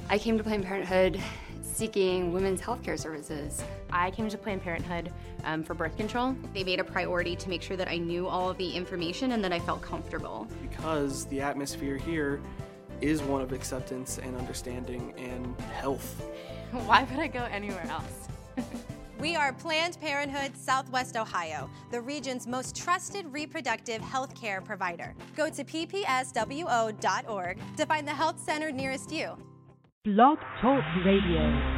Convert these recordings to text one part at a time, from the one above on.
I came to Planned Parenthood seeking women's health care services. I came to Planned Parenthood for birth control. They made a priority to make sure that I knew all of the information and that I felt comfortable. Because the atmosphere here is one of acceptance and understanding and health. Why would I go anywhere else? We are Planned Parenthood Southwest Ohio, the region's most trusted reproductive health care provider. Go to ppswo.org to find the health center nearest you. Blog Talk Radio.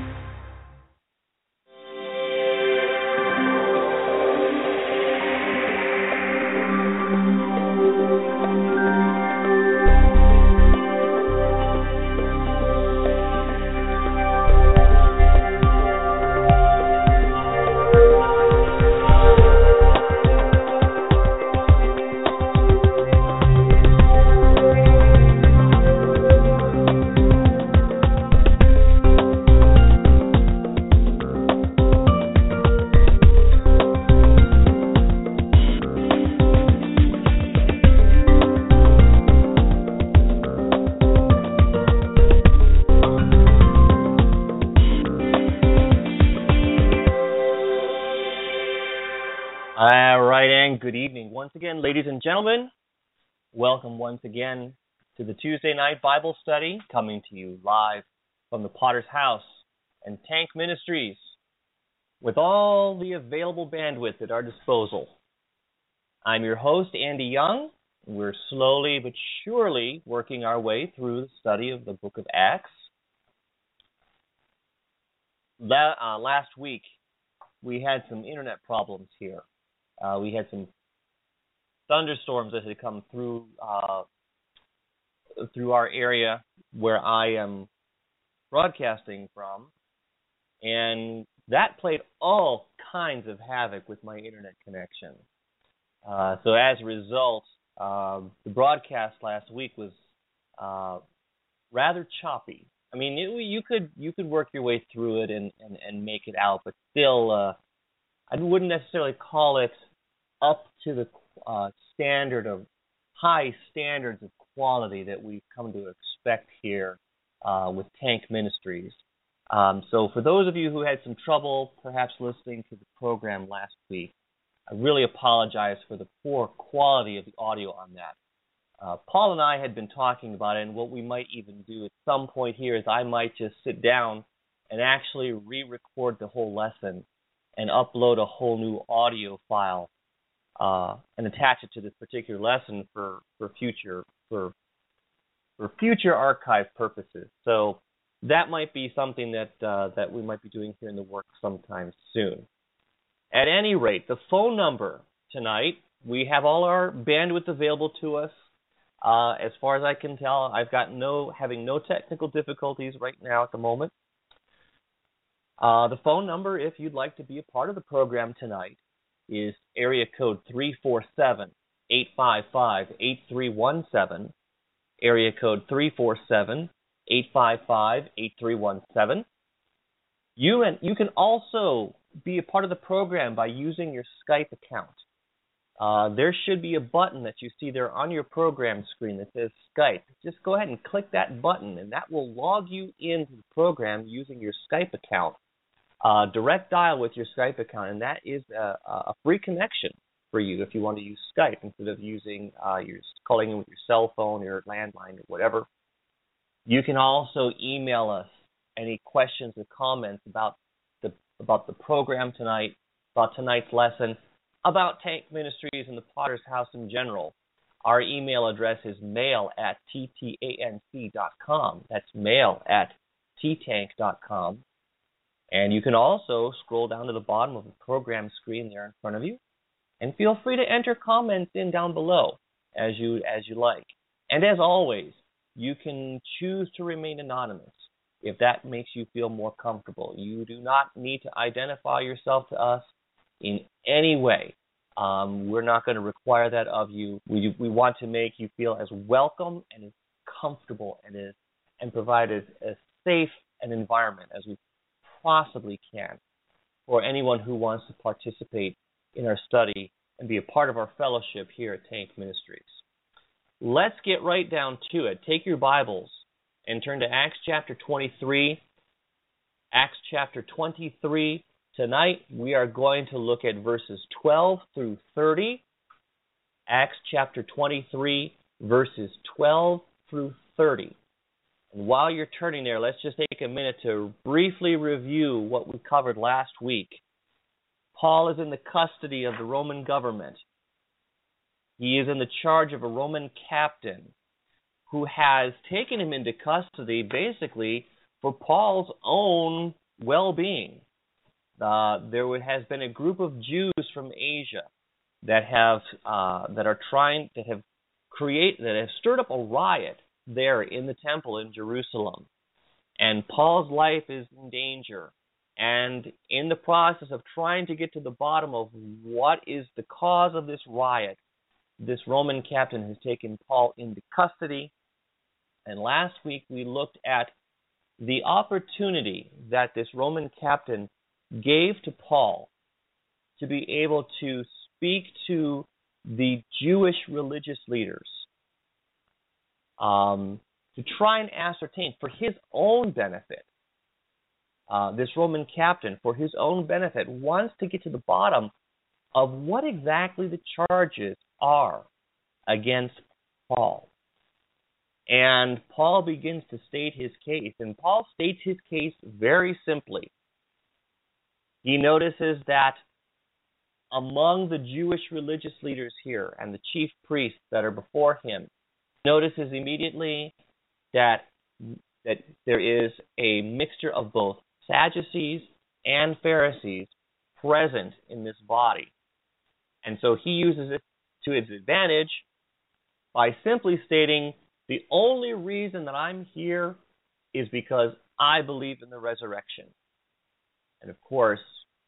Good evening once again, ladies and gentlemen. Welcome once again to the Tuesday night Bible study, coming to you live from the Potter's House and Tank Ministries with all the available bandwidth at our disposal. I'm your host, Andy Young. We're slowly but surely working our way through the study of the book of Acts. Last week, we had some internet problems here. We had some thunderstorms that had come through our area where I am broadcasting from, and that played all kinds of havoc with my internet connection. So as a result, the broadcast last week was rather choppy. I mean, you could work your way through it and make it out, but still, I wouldn't necessarily call it up to the high standards of quality that we've come to expect here with Tank Ministries. So for those of you who had some trouble perhaps listening to the program last week, I really apologize for the poor quality of the audio on that. Paul and I had been talking about it, and what we might even do at some point here is I might just sit down and actually re-record the whole lesson and upload a whole new audio file and attach it to this particular lesson for future archive purposes. So that might be something that we might be doing here in the work sometime soon. At any rate, the phone number tonight, we have all our bandwidth available to us. As far as I can tell, I've got having no technical difficulties right now at the moment. The phone number, if you'd like to be a part of the program tonight, is area code 347-855-8317, area code 347-855-8317. You can also be a part of the program by using your Skype account. There should be a button that you see there on your program screen that says Skype. Just go ahead and click that button, and that will log you into the program using your Skype account. Direct dial with your Skype account, and that is a free connection for you if you want to use Skype instead of using calling in with your cell phone or your landline or whatever. You can also email us any questions or comments about the program tonight, about tonight's lesson, about Tank Ministries and the Potter's House in general. Our email address is mail@ttanc.com. That's mail@ttanc.com. And you can also scroll down to the bottom of the program screen there in front of you, and feel free to enter comments in down below as you like. And as always, you can choose to remain anonymous if that makes you feel more comfortable. You do not need to identify yourself to us in any way. We're not going to require that of you. We want to make you feel as welcome and as comfortable and provide as safe an environment as we possibly can for anyone who wants to participate in our study and be a part of our fellowship here at Tank Ministries. Let's get right down to it. Take your Bibles and turn to Acts chapter 23. Acts chapter 23. Tonight we are going to look at verses 12 through 30. Acts chapter 23, verses 12 through 30. And while you're turning there, let's just take a minute to briefly review what we covered last week. Paul is in the custody of the Roman government. He is in the charge of a Roman captain who has taken him into custody basically for Paul's own well-being. There has been a group of Jews from Asia that have stirred up a riot there in the temple in Jerusalem, and Paul's life is in danger. And in the process of trying to get to the bottom of what is the cause of this riot, this Roman captain has taken Paul into custody. And last week we looked at the opportunity that this Roman captain gave to Paul to be able to speak to the Jewish religious leaders, to try and ascertain for his own benefit. This Roman captain, for his own benefit, wants to get to the bottom of what exactly the charges are against Paul. And Paul begins to state his case, and Paul states his case very simply. He notices that among the Jewish religious leaders here and the chief priests that are before him, notices immediately that there is a mixture of both Sadducees and Pharisees present in this body. And so he uses it to his advantage by simply stating, the only reason that I'm here is because I believe in the resurrection. And of course,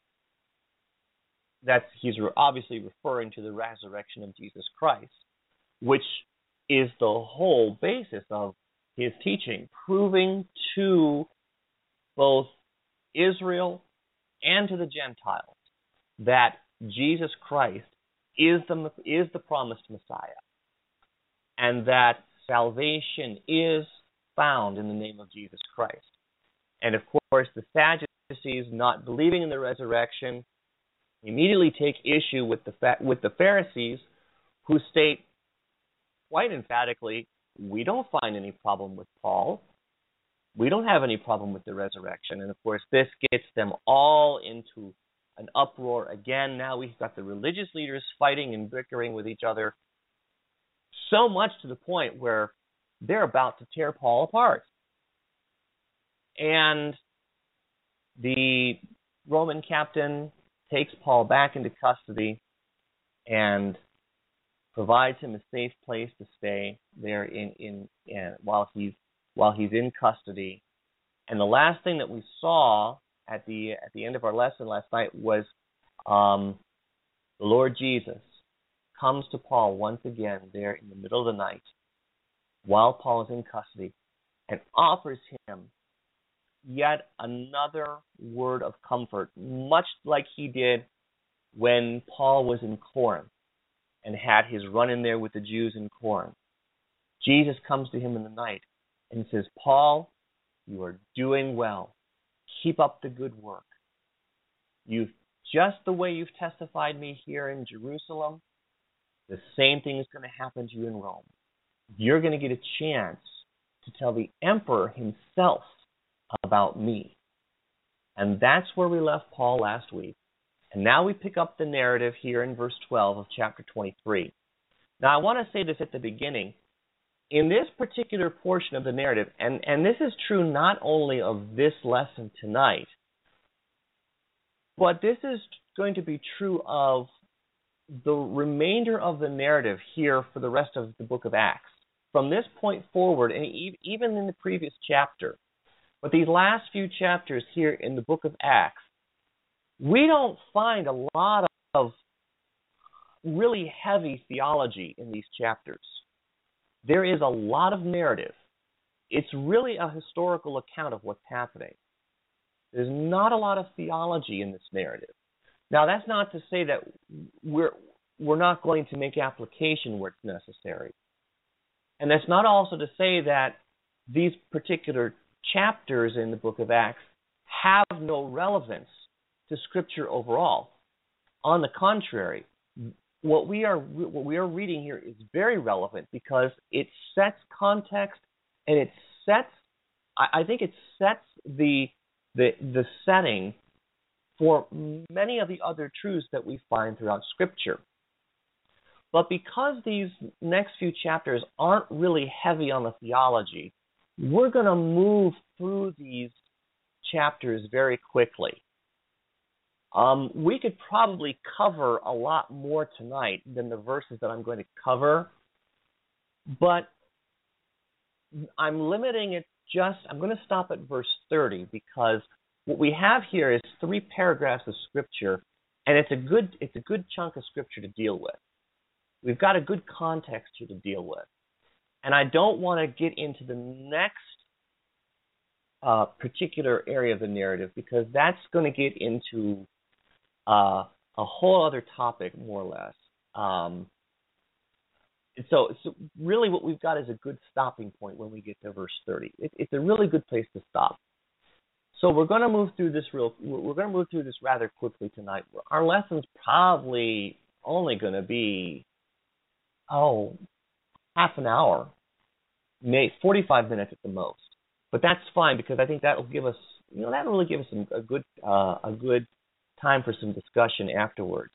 he's obviously referring to the resurrection of Jesus Christ, which is the whole basis of his teaching, proving to both Israel and to the Gentiles that Jesus Christ is the promised Messiah, and that salvation is found in the name of Jesus Christ. And of course, the Sadducees, not believing in the resurrection, immediately take issue with the Pharisees, who state quite emphatically, we don't find any problem with Paul. We don't have any problem with the resurrection. And of course, this gets them all into an uproar again. Now we've got the religious leaders fighting and bickering with each other, so much to the point where they're about to tear Paul apart. And the Roman captain takes Paul back into custody and provides him a safe place to stay there while he's in custody. And the last thing that we saw at the end of our lesson last night was the Lord Jesus comes to Paul once again there in the middle of the night while Paul is in custody and offers him yet another word of comfort, much like he did when Paul was in Corinth and had his run-in there with the Jews in Corinth. Jesus comes to him in the night and says, Paul, you are doing well. Keep up the good work. Just the way you've testified me here in Jerusalem, the same thing is going to happen to you in Rome. You're going to get a chance to tell the emperor himself about me. And that's where we left Paul last week. And now we pick up the narrative here in verse 12 of chapter 23. Now I want to say this at the beginning. In this particular portion of the narrative, and this is true not only of this lesson tonight, but this is going to be true of the remainder of the narrative here for the rest of the book of Acts. From this point forward, and even in the previous chapter, but these last few chapters here in the book of Acts, we don't find a lot of really heavy theology in these chapters. There is a lot of narrative. It's really a historical account of what's happening. There's not a lot of theology in this narrative. Now, that's not to say that we're not going to make application where it's necessary. And that's not also to say that these particular chapters in the book of Acts have no relevance to Scripture overall. On the contrary, what we are reading here is very relevant because it sets context and it sets the setting for many of the other truths that we find throughout Scripture. But because these next few chapters aren't really heavy on the theology, we're going to move through these chapters very quickly. We could probably cover a lot more tonight than the verses that I'm going to cover, but I'm limiting it I'm going to stop at verse 30 because what we have here is 3 paragraphs of Scripture, and it's a good chunk of Scripture to deal with. We've got a good context here to deal with. And I don't want to get into the next particular area of the narrative because that's going to get into a whole other topic, more or less. So really what we've got is a good stopping point when we get to verse 30. It's a really good place to stop. So we're going to move through this rather quickly tonight. Our lesson's probably only going to be half an hour, maybe 45 minutes at the most. But that's fine because I think that'll give us, that'll really give us a good time for some discussion afterwards.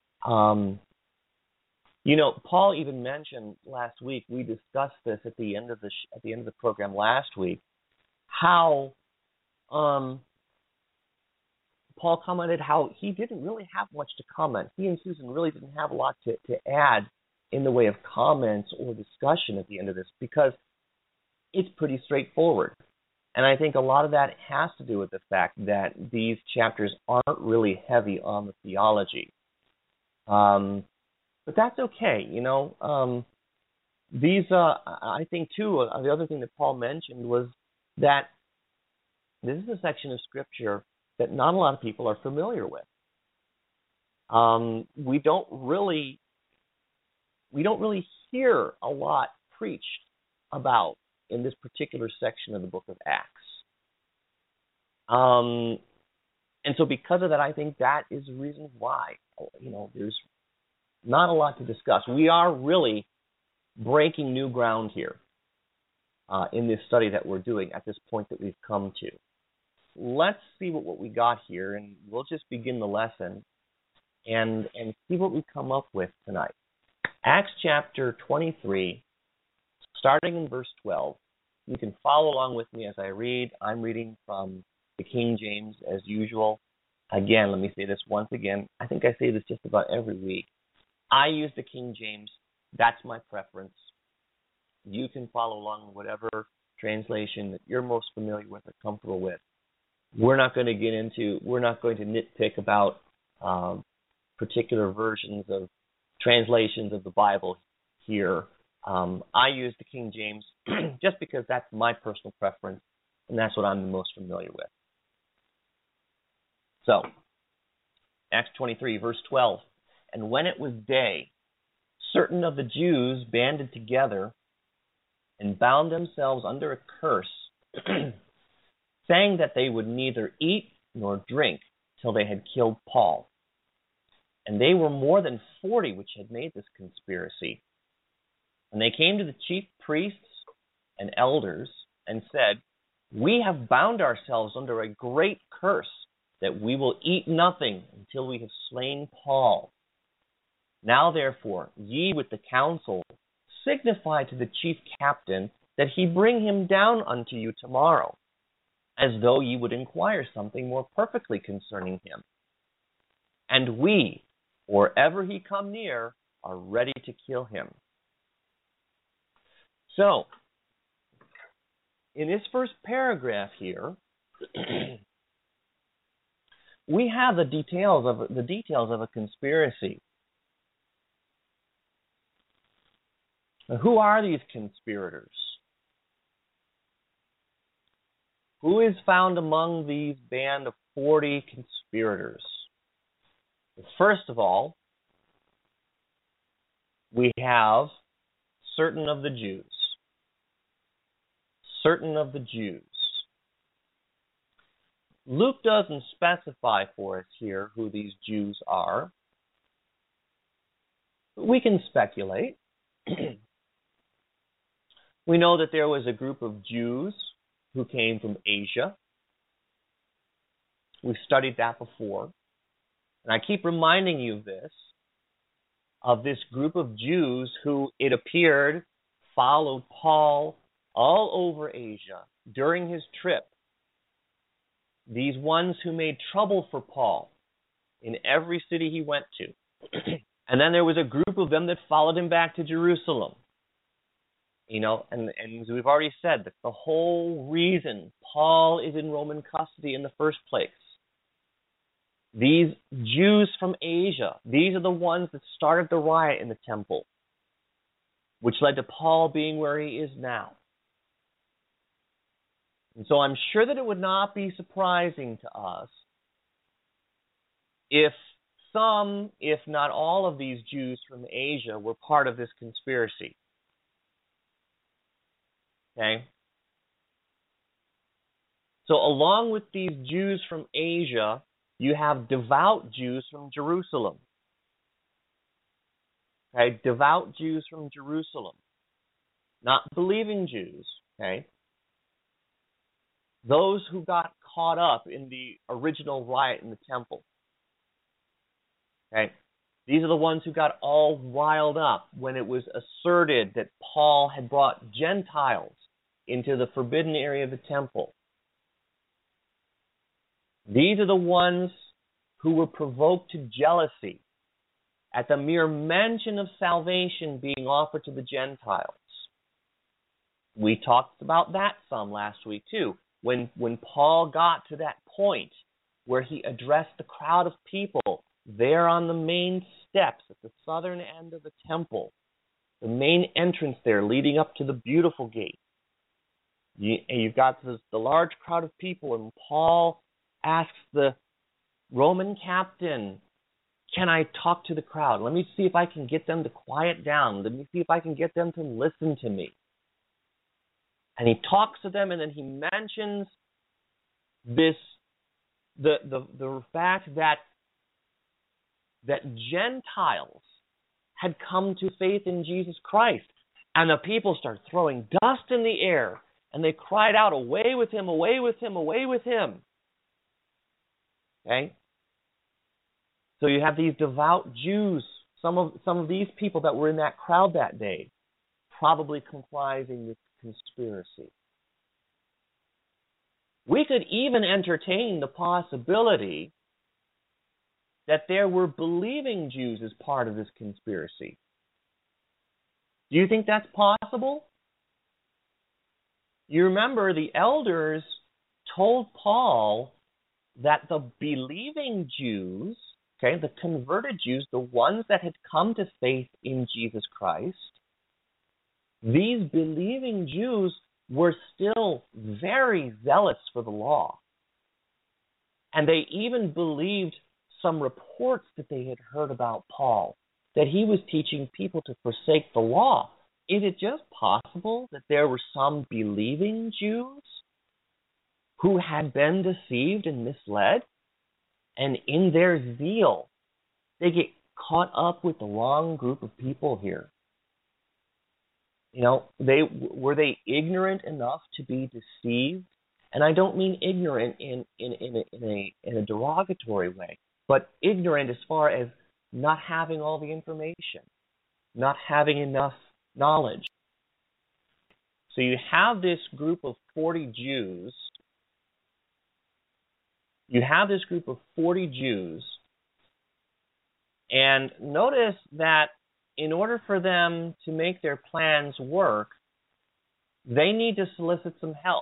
Paul even mentioned last week. We discussed this at the end of the program last week. How Paul commented how he didn't really have much to comment. He and Susan really didn't have a lot to add in the way of comments or discussion at the end of this because it's pretty straightforward. And I think a lot of that has to do with the fact that these chapters aren't really heavy on the theology. But that's okay, These, I think, too, the other thing that Paul mentioned was that this is a section of Scripture that not a lot of people are familiar with. We don't really hear a lot preached about in this particular section of the book of Acts. And so because of that, I think that is the reason why, there's not a lot to discuss. We are really breaking new ground here in this study that we're doing at this point that we've come to. Let's see what we got here, and we'll just begin the lesson and see what we come up with tonight. Acts chapter 23, starting in verse 12. You can follow along with me as I read. I'm reading from the King James as usual. Again, let me say this once again. I think I say this just about every week. I use the King James. That's my preference. You can follow along with whatever translation that you're most familiar with or comfortable with. We're not going to nitpick about particular versions of translations of the Bible here. I use the King James just because that's my personal preference, and that's what I'm the most familiar with. So, Acts 23, verse 12. And when it was day, certain of the Jews banded together and bound themselves under a curse, saying that they would neither eat nor drink till they had killed Paul. And they were more than 40 which had made this conspiracy. And they came to the chief priests and elders and said, We have bound ourselves under a great curse, that we will eat nothing until we have slain Paul. Now therefore, ye with the council, signify to the chief captain that he bring him down unto you tomorrow, as though ye would inquire something more perfectly concerning him. And we, or ever he come near, are ready to kill him. So, in this first paragraph here, we have the details of a conspiracy. Now, who are these conspirators? Who is found among these band of 40 conspirators? First of all, we have certain of the Jews. certain of the Jews. Luke doesn't specify for us here who these Jews are. We can speculate. We know that there was a group of Jews who came from Asia. We've studied that before. And I keep reminding you of this group of Jews who, it appeared, followed Paul all over Asia during his trip. These ones who made trouble for Paul in every city he went to. And then there was a group of them that followed him back to Jerusalem. You know, and as we've already said, that the whole reason Paul is in Roman custody in the first place. These Jews from Asia, these are the ones that started the riot in the temple, which led to Paul being where he is now. And so I'm sure that it would not be surprising to us if some, if not all of these Jews from Asia were part of this conspiracy. Okay? So along with these Jews from Asia, you have devout Jews from Jerusalem. Okay? Devout Jews from Jerusalem. Not believing Jews. Okay? Those who got caught up in the original riot in the temple. Okay? These are the ones who got all riled up when it was asserted that Paul had brought Gentiles into the forbidden area of the temple. These are the ones who were provoked to jealousy at the mere mention of salvation being offered to the Gentiles. We talked about that some last week too. When Paul got to that point where he addressed the crowd of people there on the main steps at the southern end of the temple, the main entrance there leading up to the beautiful gate. You've got the large crowd of people, and Paul asks the Roman captain, can I talk to the crowd? Let me see if I can get them to quiet down. Let me see if I can get them to listen to me. And he talks to them, and then he mentions the fact that Gentiles had come to faith in Jesus Christ. And the people start throwing dust in the air, and they cried out, away with him, away with him, away with him. Okay? So you have these devout Jews, some of these people that were in that crowd that day, probably comprising this conspiracy. We could even entertain the possibility that there were believing Jews as part of this conspiracy. Do you think that's possible? You remember the elders told Paul that the believing Jews, okay, the converted Jews, the ones that had come to faith in Jesus Christ, these believing Jews were still very zealous for the law. And they even believed some reports that they had heard about Paul, that he was teaching people to forsake the law. Is it just possible that there were some believing Jews who had been deceived and misled, and in their zeal, they get caught up with the wrong group of people here? You know, were they ignorant enough to be deceived? And I don't mean ignorant in a derogatory way, but ignorant as far as not having all the information, not having enough knowledge. So you have this group of 40 Jews. You have this group of 40 Jews, and notice that in order for them to make their plans work, they need to solicit some help.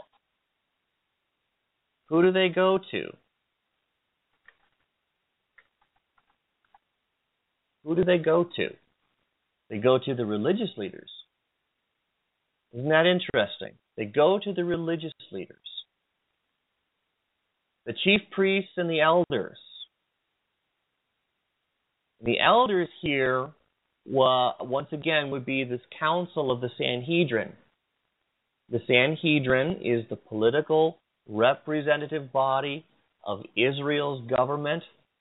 Who do they go to? Who do they go to? They go to the religious leaders. Isn't that interesting? They go to the religious leaders, the chief priests and the elders. The elders here, once again, would be this council of the Sanhedrin. The Sanhedrin is the political representative body of Israel's government,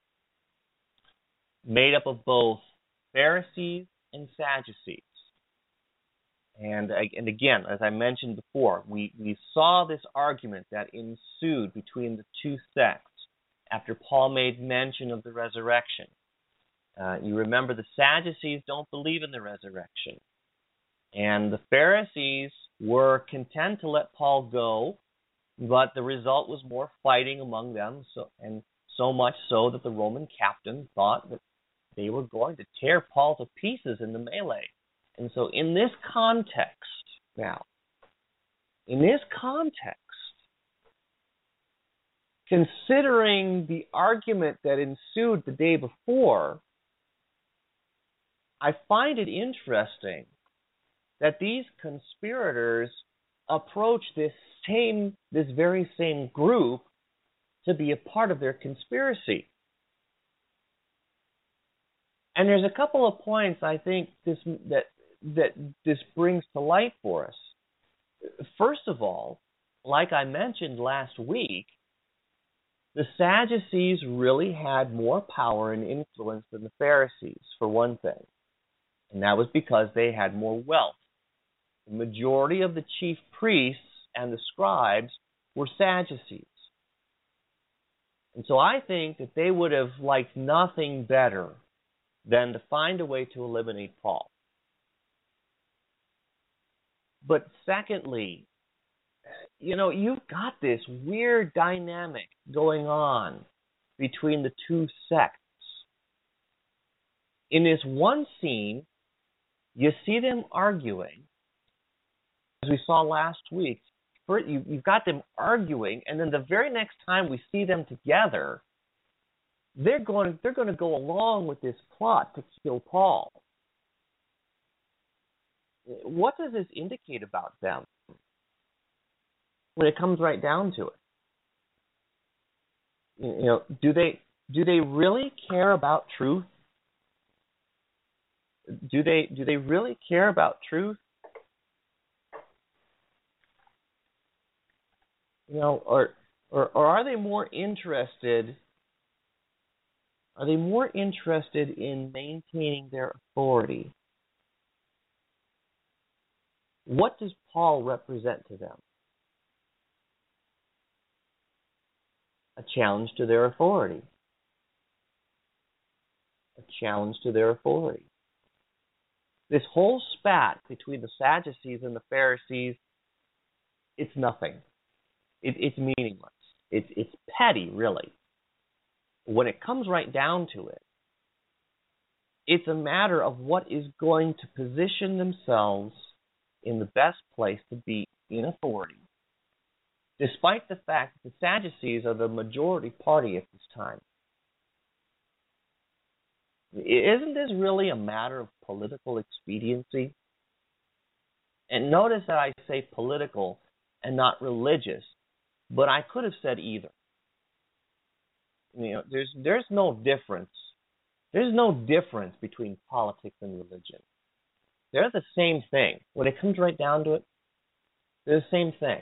made up of both Pharisees and Sadducees. And again, as I mentioned before, we saw this argument that ensued between the two sects after Paul made mention of the resurrection. You remember the Sadducees don't believe in the resurrection. And the Pharisees were content to let Paul go, but the result was more fighting among them, so much so that the Roman captain thought that they were going to tear Paul to pieces in the melee. And so in this context, considering the argument that ensued the day before, I find it interesting that these conspirators approach this very same group to be a part of their conspiracy. And there's a couple of points I think that this brings to light for us. First of all, like I mentioned last week, the Sadducees really had more power and influence than the Pharisees, for one thing. And that was because they had more wealth. The majority of the chief priests and the scribes were Sadducees. And so I think that they would have liked nothing better than to find a way to eliminate Paul. But secondly, you've got this weird dynamic going on between the two sects. In this one scene, you see them arguing, as we saw last week. You've got them arguing, and then the very next time we see them together, they're going to go along with this plot to kill Paul. What does this indicate about them when it comes right down to it? Do they really care about truth? Do they really care about truth? Or are they more interested? Are they more interested in maintaining their authority? What does Paul represent to them? A challenge to their authority. A challenge to their authority. This whole spat between the Sadducees and the Pharisees, it's nothing. It's meaningless. It's petty, really. When it comes right down to it, it's a matter of what is going to position themselves in the best place to be in authority, despite the fact that the Sadducees are the majority party at this time. Isn't this really a matter of political expediency? And notice that I say political and not religious, but I could have said either. There's no difference. There's no difference between politics and religion. They're the same thing. When it comes right down to it, they're the same thing.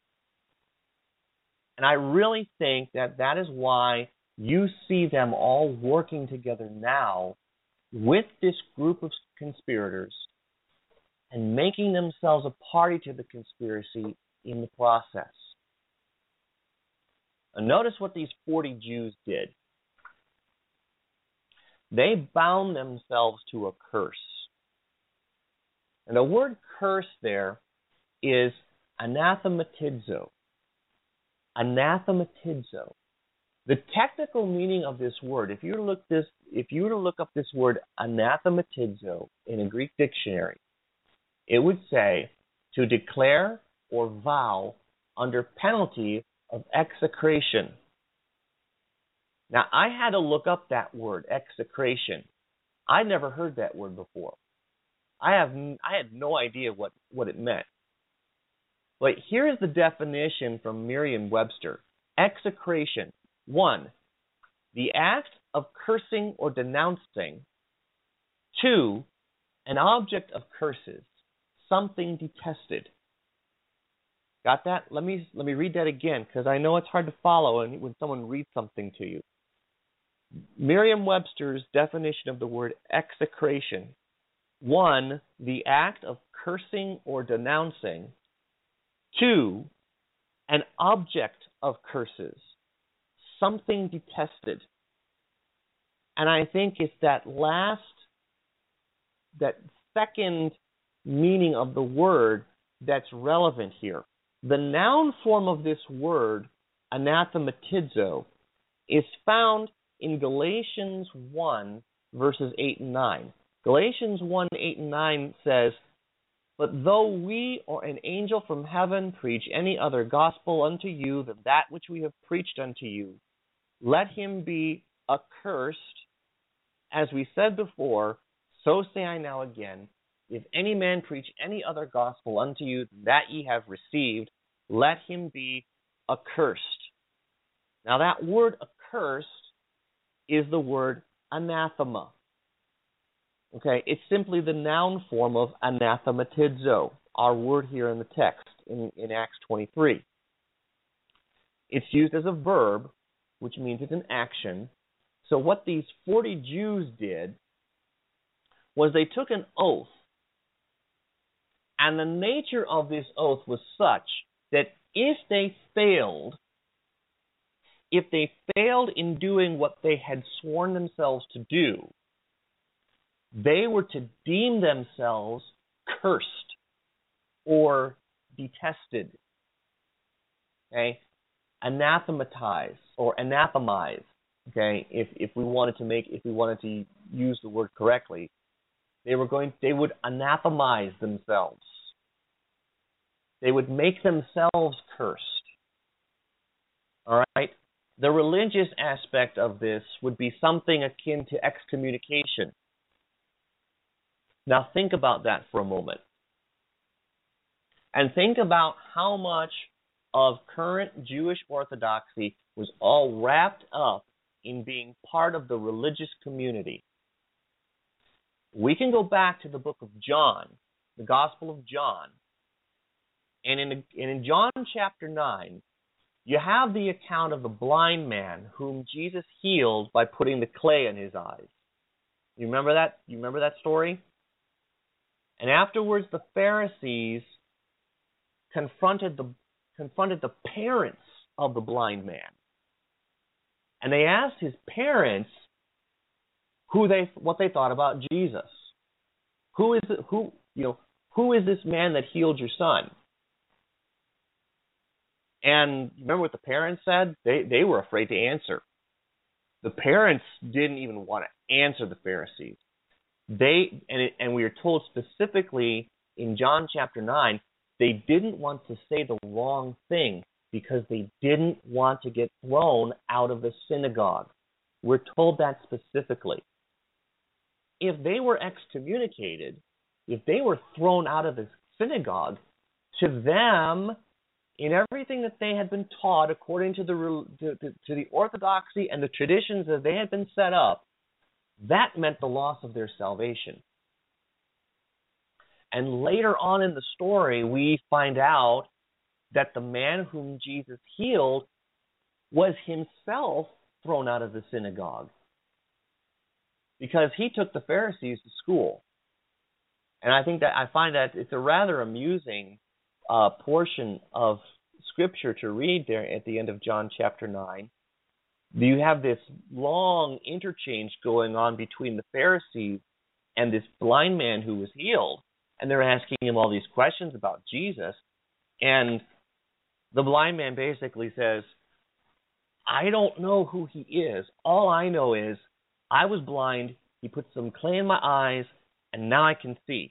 And I really think that is why you see them all working together now with this group of conspirators and making themselves a party to the conspiracy in the process. And notice what these 40 Jews did. They bound themselves to a curse. And the word curse there is anathematizo. Anathematizo. The technical meaning of this word, if you were to look up this word anathematizo in a Greek dictionary, it would say to declare or vow under penalty of execration. Now, I had to look up that word, execration. I never heard that word before. I had no idea what it meant. But here's the definition from Merriam-Webster. Execration. 1, the act of cursing or denouncing. 2, an object of curses, something detested. Got that? Let me read that again, because I know it's hard to follow when someone reads something to you. Merriam-Webster's definition of the word execration: 1, the act of cursing or denouncing. 2, an object of curses, something detested. And I think it's that second meaning of the word that's relevant here. The noun form of this word, anathematizo, is found in Galatians 1, verses 8 and 9. Galatians 1, 8 and 9 says, "But though we or an angel from heaven preach any other gospel unto you than that which we have preached unto you, let him be accursed. As we said before, so say I now again, if any man preach any other gospel unto you than that ye have received, let him be accursed." Now that word accursed is the word anathema. Okay, it's simply the noun form of anathematizo, our word here in the text in Acts 23. It's used as a verb, which means it's an action. So what these 40 Jews did was they took an oath, and the nature of this oath was such that if they failed in doing what they had sworn themselves to do, they were to deem themselves cursed or detested. Okay? Anathematize or anathemize. Okay? If we wanted to use the word correctly, they would anathemize themselves. They would make themselves cursed. All right? The religious aspect of this would be something akin to excommunication. Now think about that for a moment. And think about how much of current Jewish orthodoxy was all wrapped up in being part of the religious community. We can go back to the book of John, the Gospel of John. And in John chapter 9, you have the account of the blind man whom Jesus healed by putting the clay in his eyes. You remember that? You remember that story? And afterwards, the Pharisees confronted the parents of the blind man, and they asked his parents what they thought about Jesus. Who is this man that healed your son? And remember what the parents said? They were afraid to answer. The parents didn't even want to answer the Pharisees. And we are told specifically in John chapter 9, they didn't want to say the wrong thing because they didn't want to get thrown out of the synagogue. We're told that specifically. If they were excommunicated, if they were thrown out of the synagogue, to them, in everything that they had been taught according to the orthodoxy and the traditions that they had been set up, that meant the loss of their salvation. And later on in the story, we find out that the man whom Jesus healed was himself thrown out of the synagogue because he took the Pharisees to school. And I find that it's a rather amusing portion of Scripture to read there at the end of John chapter 9. You have this long interchange going on between the Pharisees and this blind man who was healed. And they're asking him all these questions about Jesus. And the blind man basically says, I don't know who he is. All I know is I was blind, he put some clay in my eyes, and now I can see.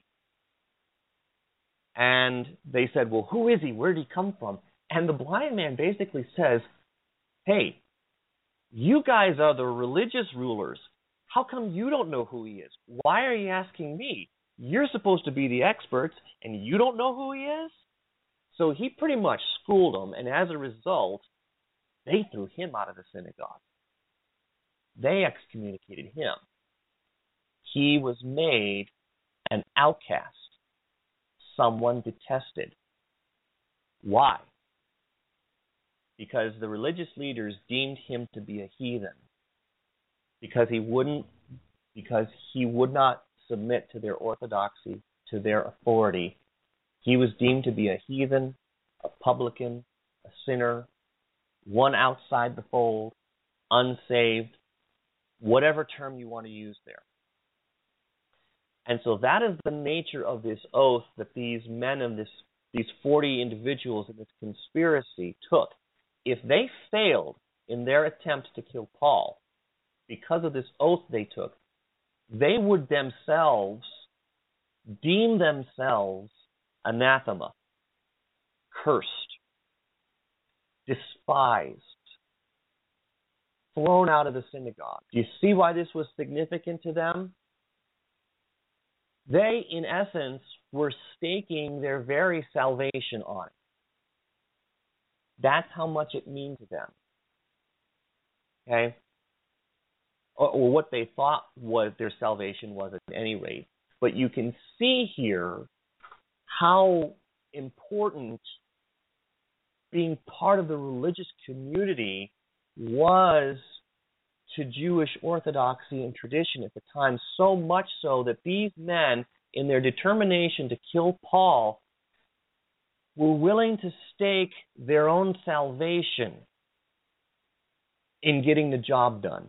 And they said, well, who is he? Where did he come from? And the blind man basically says, hey, you guys are the religious rulers. How come you don't know who he is? Why are you asking me? You're supposed to be the experts, and you don't know who he is? So he pretty much schooled them, and as a result, they threw him out of the synagogue. They excommunicated him. He was made an outcast, someone detested. Why? Because the religious leaders deemed him to be a heathen. Because he would not submit to their orthodoxy, to their authority. He was deemed to be a heathen, a publican, a sinner, one outside the fold, unsaved, whatever term you want to use there. And so that is the nature of this oath that these men and these 40 individuals in this conspiracy took. If they failed in their attempt to kill Paul, because of this oath they took, they would themselves deem themselves anathema, cursed, despised, thrown out of the synagogue. Do you see why this was significant to them? They, in essence, were staking their very salvation on it. That's how much it means to them. Okay? Or what they thought was their salvation was at any rate. But you can see here how important being part of the religious community was to Jewish orthodoxy and tradition at the time, so much so that these men, in their determination to kill Paul, were willing to stake their own salvation in getting the job done.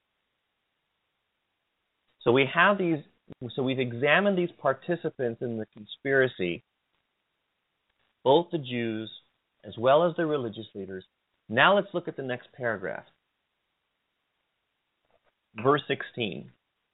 So we've examined these participants in the conspiracy, both the Jews as well as the religious leaders. Now let's look at the next paragraph. Verse 16.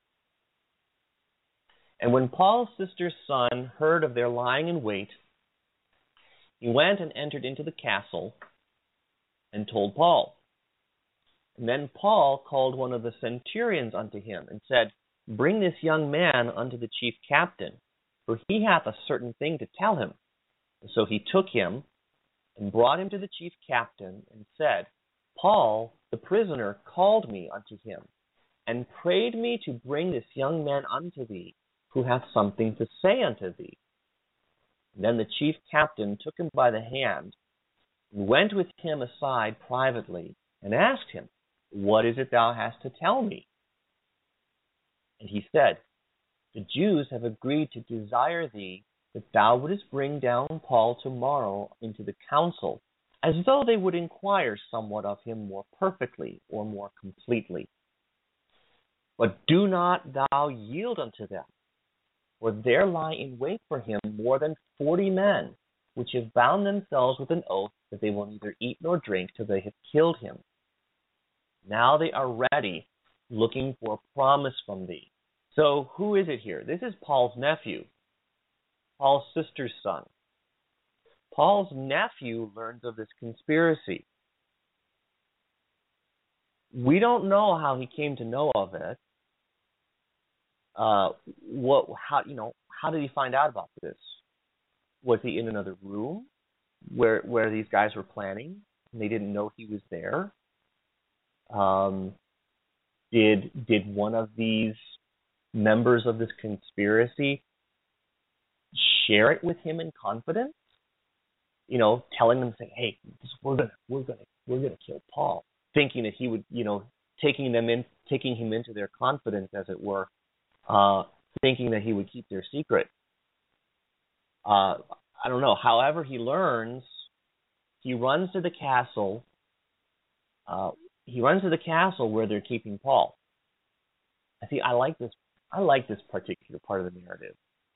And when Paul's sister's son heard of their lying in wait, he went and entered into the castle and told Paul. And then Paul called one of the centurions unto him and said, Bring this young man unto the chief captain, for he hath a certain thing to tell him. And so he took him and brought him to the chief captain and said, Paul, the prisoner, called me unto him, and prayed me to bring this young man unto thee, who hath something to say unto thee. And then the chief captain took him by the hand, and went with him aside privately, and asked him, What is it thou hast to tell me? And he said, The Jews have agreed to desire thee that thou wouldest bring down Paul tomorrow into the council, as though they would inquire somewhat of him more perfectly or more completely. But do not thou yield unto them, for there lie in wait for him more than 40 men, which have bound themselves with an oath that they will neither eat nor drink till they have killed him. Now they are ready, looking for a promise from thee. So who is it here? This is Paul's nephew, Paul's sister's son. Paul's nephew learns of this conspiracy. We don't know how he came to know of it. How did he find out about this? Was he in another room where these guys were planning and they didn't know he was there? Did one of these members of this conspiracy share it with him in confidence? Telling them, saying, "Hey, we're gonna kill Paul," thinking that he would, taking him into their confidence, as it were, thinking that he would keep their secret. I don't know. However, he learns. He runs to the castle. Where they're keeping Paul. I like this. I like this particular part of the narrative.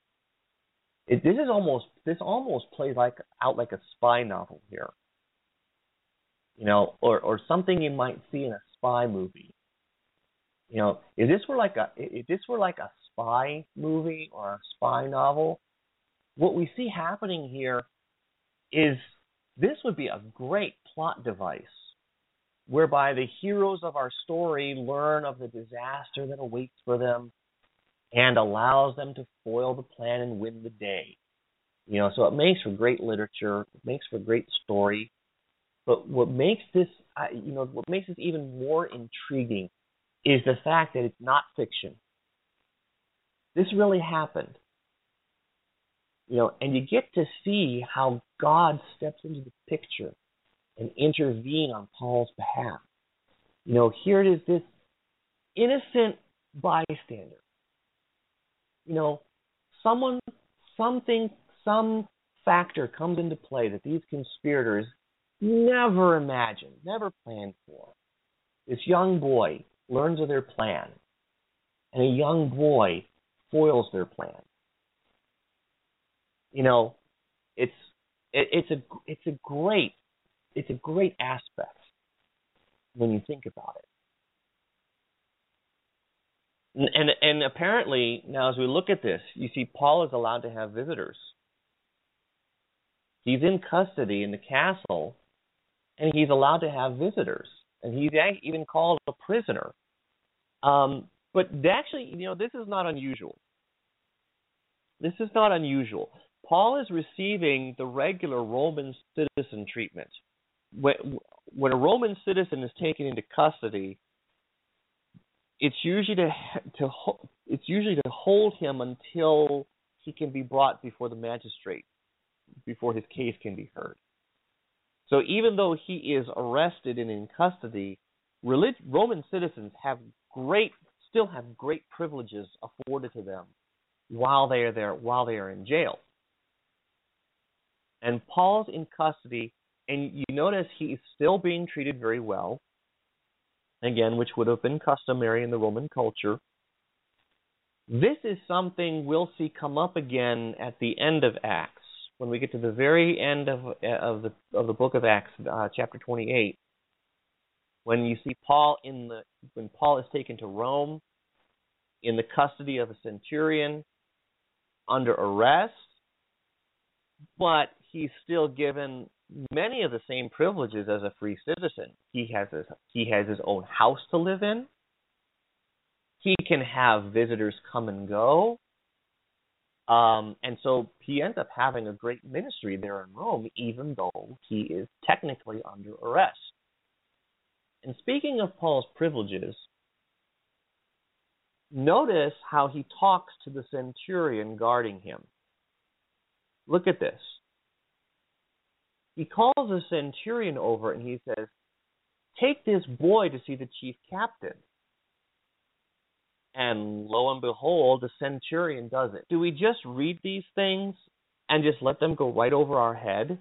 This almost plays out like a spy novel here. Or something you might see in a spy movie. If this were like a spy movie or a spy novel, what we see happening here is this would be a great plot device whereby the heroes of our story learn of the disaster that awaits for them and allows them to foil the plan and win the day. So it makes for great literature, it makes for a great story. But what makes this even more intriguing is the fact that it's not fiction. This really happened. and you get to see how God steps into the picture and intervene on Paul's behalf. Here it is, this innocent bystander. Some factor comes into play that these conspirators never imagined, never planned for. This young boy learns of their plan, and a young boy foils their plan. It's a great aspect when you think about it. And apparently, now as we look at this, you see Paul is allowed to have visitors. He's in custody in the castle, and he's allowed to have visitors. And he's even called a prisoner. But actually, this is not unusual. This is not unusual. Paul is receiving the regular Roman citizen treatment. When a Roman citizen is taken into custody, it's usually to hold him until he can be brought before the magistrate, before his case can be heard. So even though he is arrested and in custody, Roman citizens still have great privileges afforded to them while they are there, while they are in jail. And Paul's in custody, and you notice he is still being treated very well, again, which would have been customary in the Roman culture. This is something we'll see come up again at the end of Acts, when we get to the very end of the book of Acts, chapter 28. When you see when Paul is taken to Rome in the custody of a centurion under arrest, but he's still given many of the same privileges as a free citizen. He has his own house to live in. He can have visitors come and go. And so he ends up having a great ministry there in Rome, even though he is technically under arrest. And speaking of Paul's privileges, notice how he talks to the centurion guarding him. Look at this. He calls the centurion over and he says, "Take this boy to see the chief captain." And lo and behold, the centurion does it. Do we just read these things and just let them go right over our head?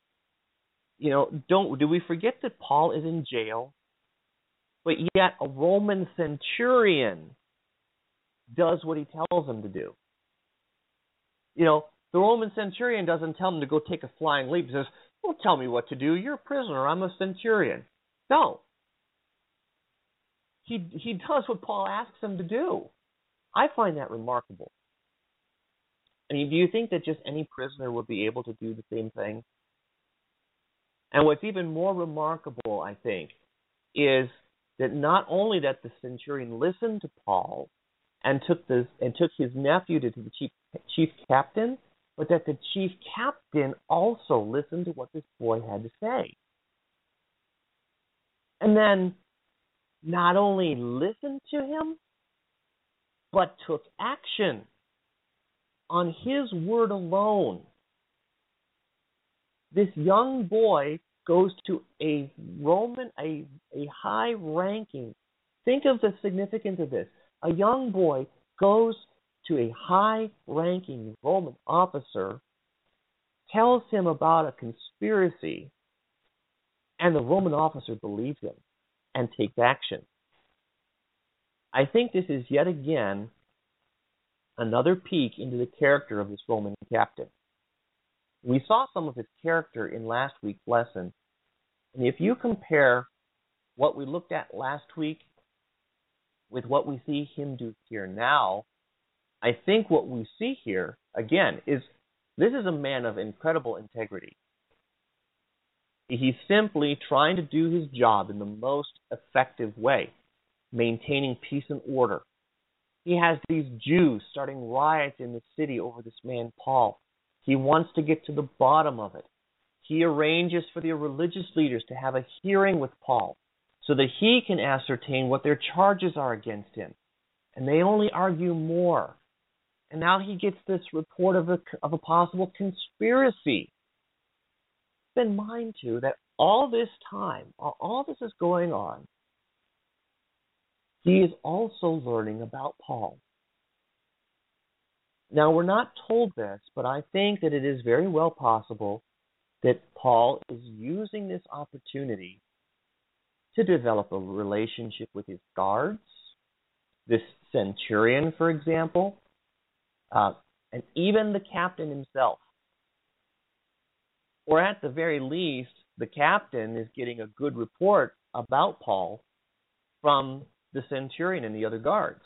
Do we forget that Paul is in jail? But yet a Roman centurion does what he tells him to do. The Roman centurion doesn't tell him to go take a flying leap. He says, "Don't tell me what to do. You're a prisoner. I'm a centurion." No. He does what Paul asks him to do. I find that remarkable. I mean, do you think that just any prisoner would be able to do the same thing? And what's even more remarkable, I think, is that not only that the centurion listened to Paul and took his nephew to the chief captain, but that the chief captain also listened to what this boy had to say. And then not only listened to him, but took action on his word alone. This young boy goes to a high-ranking, think of the significance of this. A young boy goes to a high-ranking Roman officer, tells him about a conspiracy, and the Roman officer believes him and takes action. I think this is yet again another peek into the character of this Roman captain. We saw some of his character in last week's lesson, and if you compare what we looked at last week with what we see him do here now, I think what we see here, again, is this is a man of incredible integrity. He's simply trying to do his job in the most effective way, maintaining peace and order. He has these Jews starting riots in the city over this man, Paul. He wants to get to the bottom of it. He arranges for the religious leaders to have a hearing with Paul so that he can ascertain what their charges are against him. And they only argue more. And now he gets this report of a possible conspiracy. Keep in mind, too, that all this time, all this is going on, he is also learning about Paul. Now, we're not told this, but I think that it is very well possible that Paul is using this opportunity to develop a relationship with his guards, this centurion, for example, and even the captain himself. Or at the very least, the captain is getting a good report about Paul from the centurion and the other guards.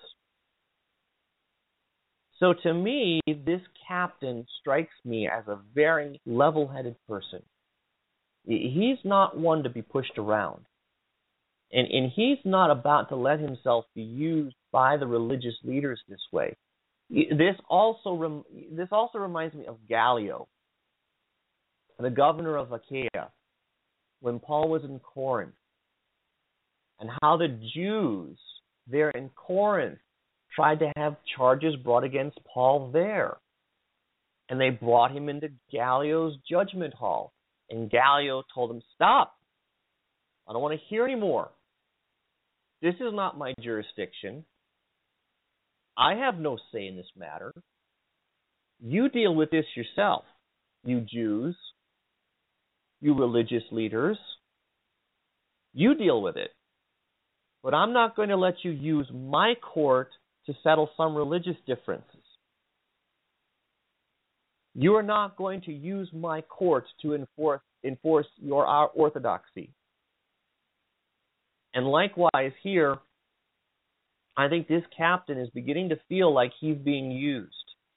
So to me, this captain strikes me as a very level-headed person. He's not one to be pushed around. And he's not about to let himself be used by the religious leaders this way. This also reminds me of Gallio, the governor of Achaia, when Paul was in Corinth, and how the Jews there in Corinth tried to have charges brought against Paul there. And they brought him into Gallio's judgment hall. And Gallio told him, "Stop. I don't want to hear anymore. This is not my jurisdiction. I have no say in this matter. You deal with this yourself, you Jews, you religious leaders. You deal with it. But I'm not going to let you use my court to settle some religious differences. You are not going to use my court to enforce your orthodoxy." And likewise here, I think this captain is beginning to feel like he's being used.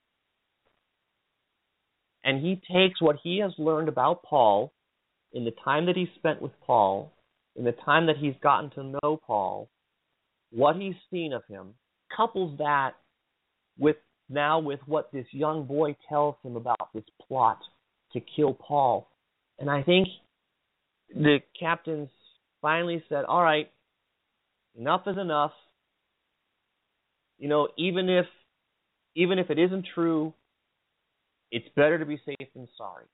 And he takes what he has learned about Paul in the time that he spent with Paul, in the time that he's gotten to know Paul, what he's seen of him, couples that with what this young boy tells him about this plot to kill Paul. And I think the captain's finally said, "All right, enough is enough. You know, even if it isn't true, it's better to be safe than sorry."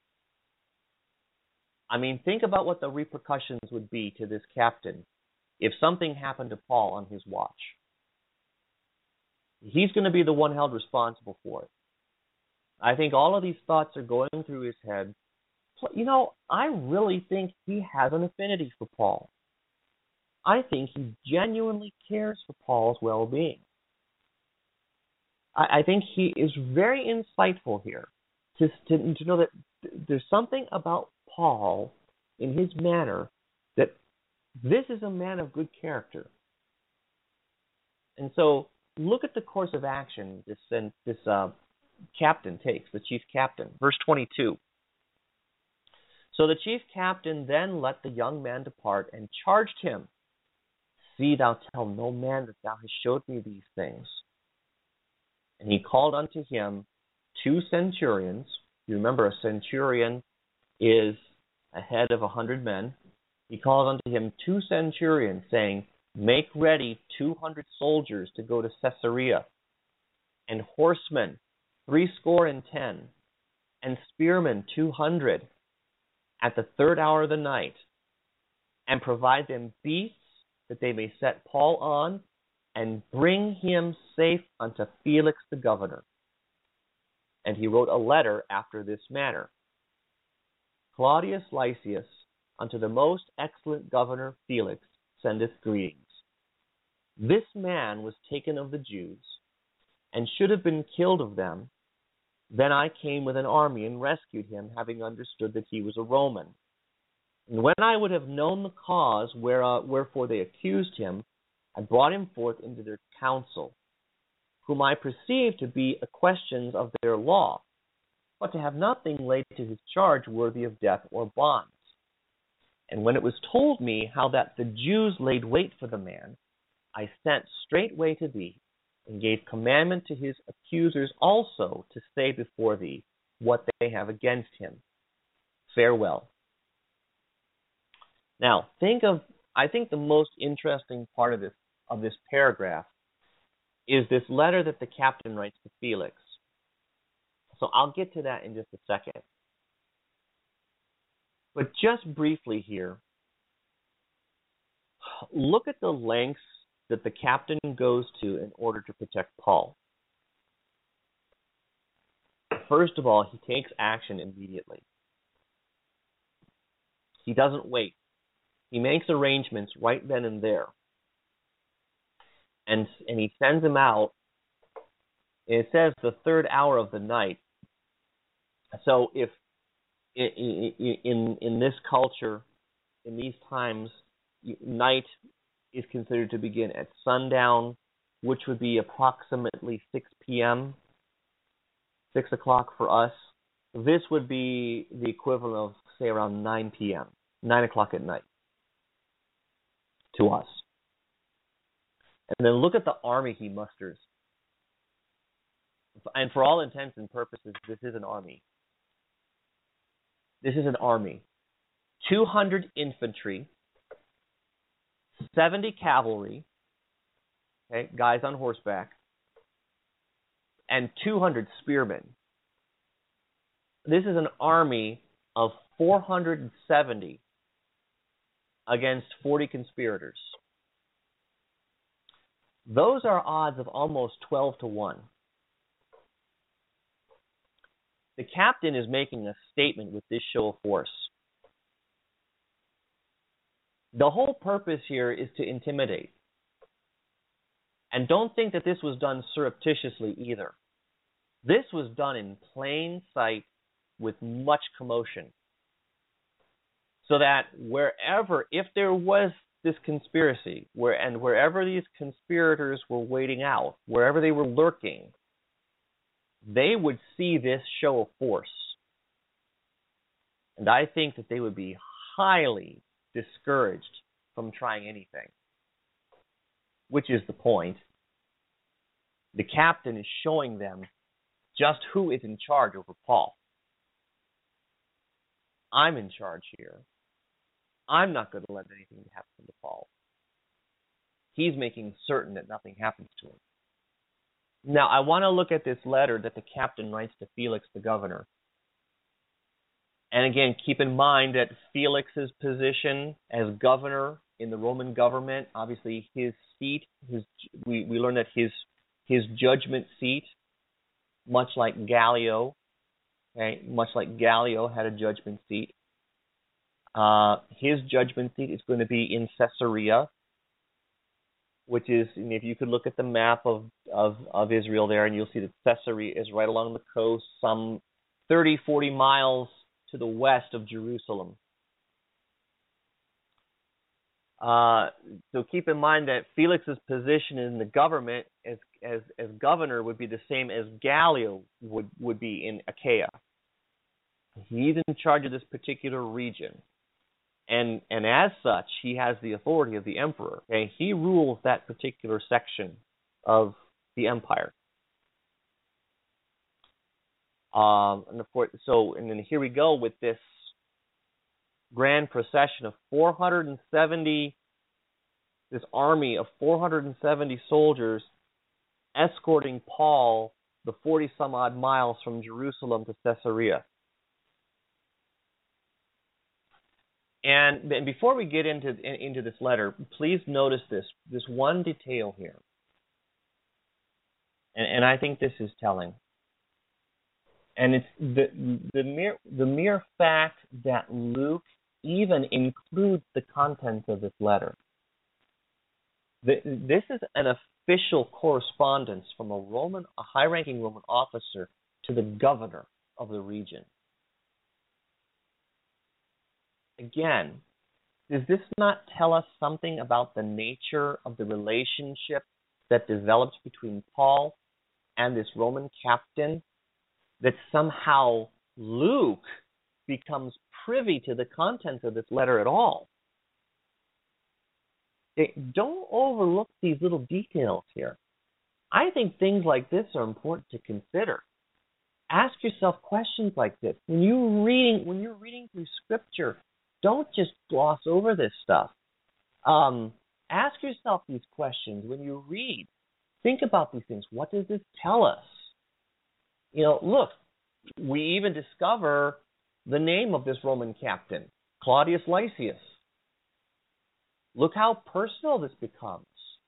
I mean, think about what the repercussions would be to this captain if something happened to Paul on his watch. He's going to be the one held responsible for it. I think all of these thoughts are going through his head. You know, I really think he has an affinity for Paul. I think he genuinely cares for Paul's well-being. I think he is very insightful here to know that there's something about Paul in his manner that this is a man of good character. And so look at the course of action this captain takes, the chief captain. Verse 22. "So the chief captain then let the young man depart and charged him, 'See thou tell no man that thou hast showed me these things.' And he called unto him 2 centurions." You remember, a centurion is a head of 100 men. He called unto him 2 centurions, saying, "Make ready 200 soldiers to go to Caesarea, and horsemen 70, and spearmen 200, at the 3rd hour of the night, and provide them beasts, that they may set Paul on, and bring him safe unto Felix the governor." And he wrote a letter after this manner: "Claudius Lysias, unto the most excellent governor Felix, sendeth greetings. This man was taken of the Jews, and should have been killed of them. Then I came with an army and rescued him, having understood that he was a Roman. And when I would have known the cause wherefore they accused him, I brought him forth into their council, whom I perceived to be questions of their law, but to have nothing laid to his charge worthy of death or bonds. And when it was told me how that the Jews laid wait for the man, I sent straightway to thee, and gave commandment to his accusers also to say before thee what they have against him. Farewell." Now, I think the most interesting part of this paragraph is this letter that the captain writes to Felix. So I'll get to that in just a second. But just briefly here, look at the lengths that the captain goes to in order to protect Paul. First of all, he takes action immediately. He doesn't wait. He makes arrangements right then and there. And he sends him out. It says the third hour of the night. So if in this culture, in these times, night is considered to begin at sundown, which would be approximately 6 p.m., 6 o'clock for us. This would be the equivalent of, say, around 9 p.m., 9 o'clock at night to us. And then look at the army he musters. And for all intents and purposes, this is an army. This is an army. 200 infantry, 70 cavalry, okay, guys on horseback, and 200 spearmen. This is an army of 470 against 40 conspirators. Those are odds of almost 12 to 1. The captain is making a statement with this show of force. The whole purpose here is to intimidate. And don't think that this was done surreptitiously either. This was done in plain sight with much commotion. So that wherever, if there was this conspiracy, wherever these conspirators were waiting out, wherever they were lurking, they would see this show of force. And I think that they would be highly discouraged from trying anything. Which is the point. The captain is showing them just who is in charge over Paul. I'm in charge here. I'm not going to let anything happen to Paul. He's making certain that nothing happens to him. Now, I want to look at this letter that the captain writes to Felix the governor. And again, keep in mind that Felix's position as governor in the Roman government, obviously his seat, we learn that his judgment seat, much like Gallio, okay, much like Gallio had a judgment seat, his judgment seat is going to be in Caesarea, which is, if you could look at the map of Israel there, and you'll see that Caesarea is right along the coast, some 30, 40 miles to the west of Jerusalem. So keep in mind that Felix's position in the government as governor would be the same as Gallio would be in Achaia. He's in charge of this particular region. And as such, he has the authority of the emperor. Okay? He rules that particular section of the empire. And of course, and then here we go with this grand procession of 470, this army of 470 soldiers escorting Paul the 40 some odd miles from Jerusalem to Caesarea. And before we get into this letter, please notice this one detail here. And I think this is telling. And it's the mere fact that Luke even includes the contents of this letter. This is an official correspondence from a high-ranking Roman officer to the governor of the region. Again, does this not tell us something about the nature of the relationship that develops between Paul and this Roman captain? That somehow Luke becomes privy to the contents of this letter at all. Don't overlook these little details here. I think things like this are important to consider. Ask yourself questions like this. When you're reading through Scripture, don't just gloss over this stuff. Ask yourself these questions when you read. think about these things. What does this tell us? Look, we even discover the name of this Roman captain, Claudius Lysias. Look how personal this becomes.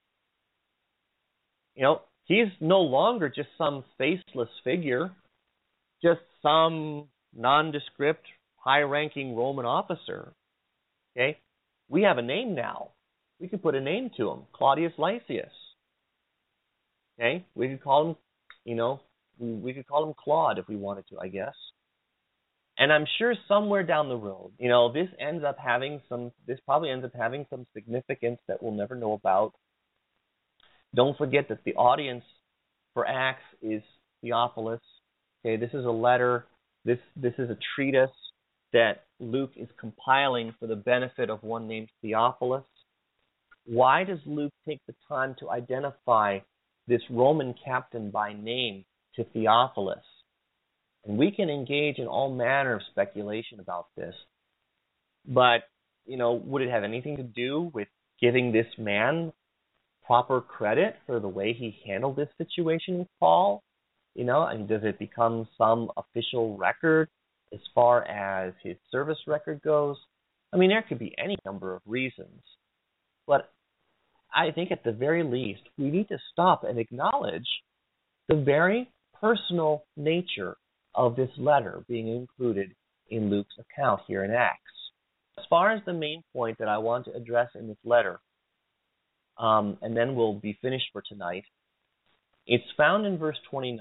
He's no longer just some faceless figure, just some nondescript, high-ranking Roman officer. Okay? We have a name now. We could put a name to him, Claudius Lysias. Okay? We could call him, we could call him Claude if we wanted to, I guess. And I'm sure somewhere down the road, this probably ends up having some significance that we'll never know about. Don't forget that the audience for Acts is Theophilus. Okay, this is a letter. This is a treatise that Luke is compiling for the benefit of one named Theophilus. Why does Luke take the time to identify this Roman captain by name to Theophilus? And we can engage in all manner of speculation about this. But, would it have anything to do with giving this man proper credit for the way he handled this situation with Paul? And does it become some official record as far as his service record goes? There could be any number of reasons. But I think at the very least, we need to stop and acknowledge the very personal nature of this letter being included in Luke's account here in Acts. As far as the main point that I want to address in this letter, and then we'll be finished for tonight, it's found in verse 29.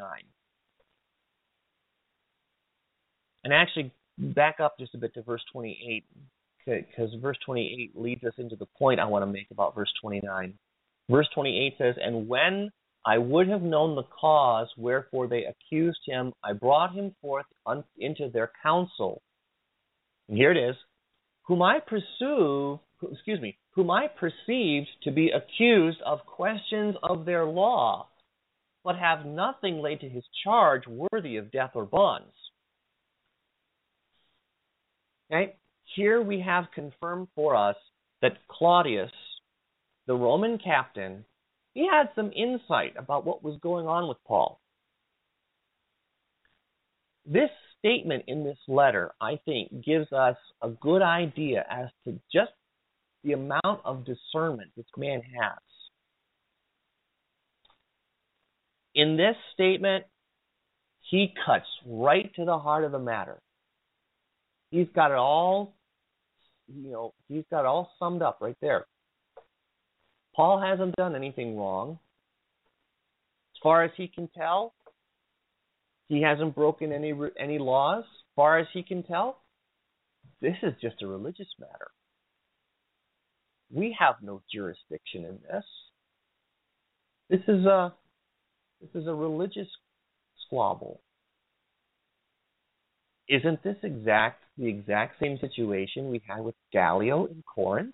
And actually, back up just a bit to verse 28, because verse 28 leads us into the point I want to make about verse 29. Verse 28 says, "And when I would have known the cause wherefore they accused him, I brought him forth into their council." And here it is, whom I perceived to be accused of questions of their law, but have nothing laid to his charge worthy of death or bonds. Okay? Here we have confirmed for us that Claudius, the Roman captain, he had some insight about what was going on with Paul. This statement in this letter, I think, gives us a good idea as to just the amount of discernment this man has. In this statement, he cuts right to the heart of the matter. He's got it all, he's got it all summed up right there. Paul hasn't done anything wrong. As far as he can tell, he hasn't broken any laws. As far as he can tell, this is just a religious matter. We have no jurisdiction in this. This is a religious squabble. Isn't this the exact same situation we had with Gallio in Corinth?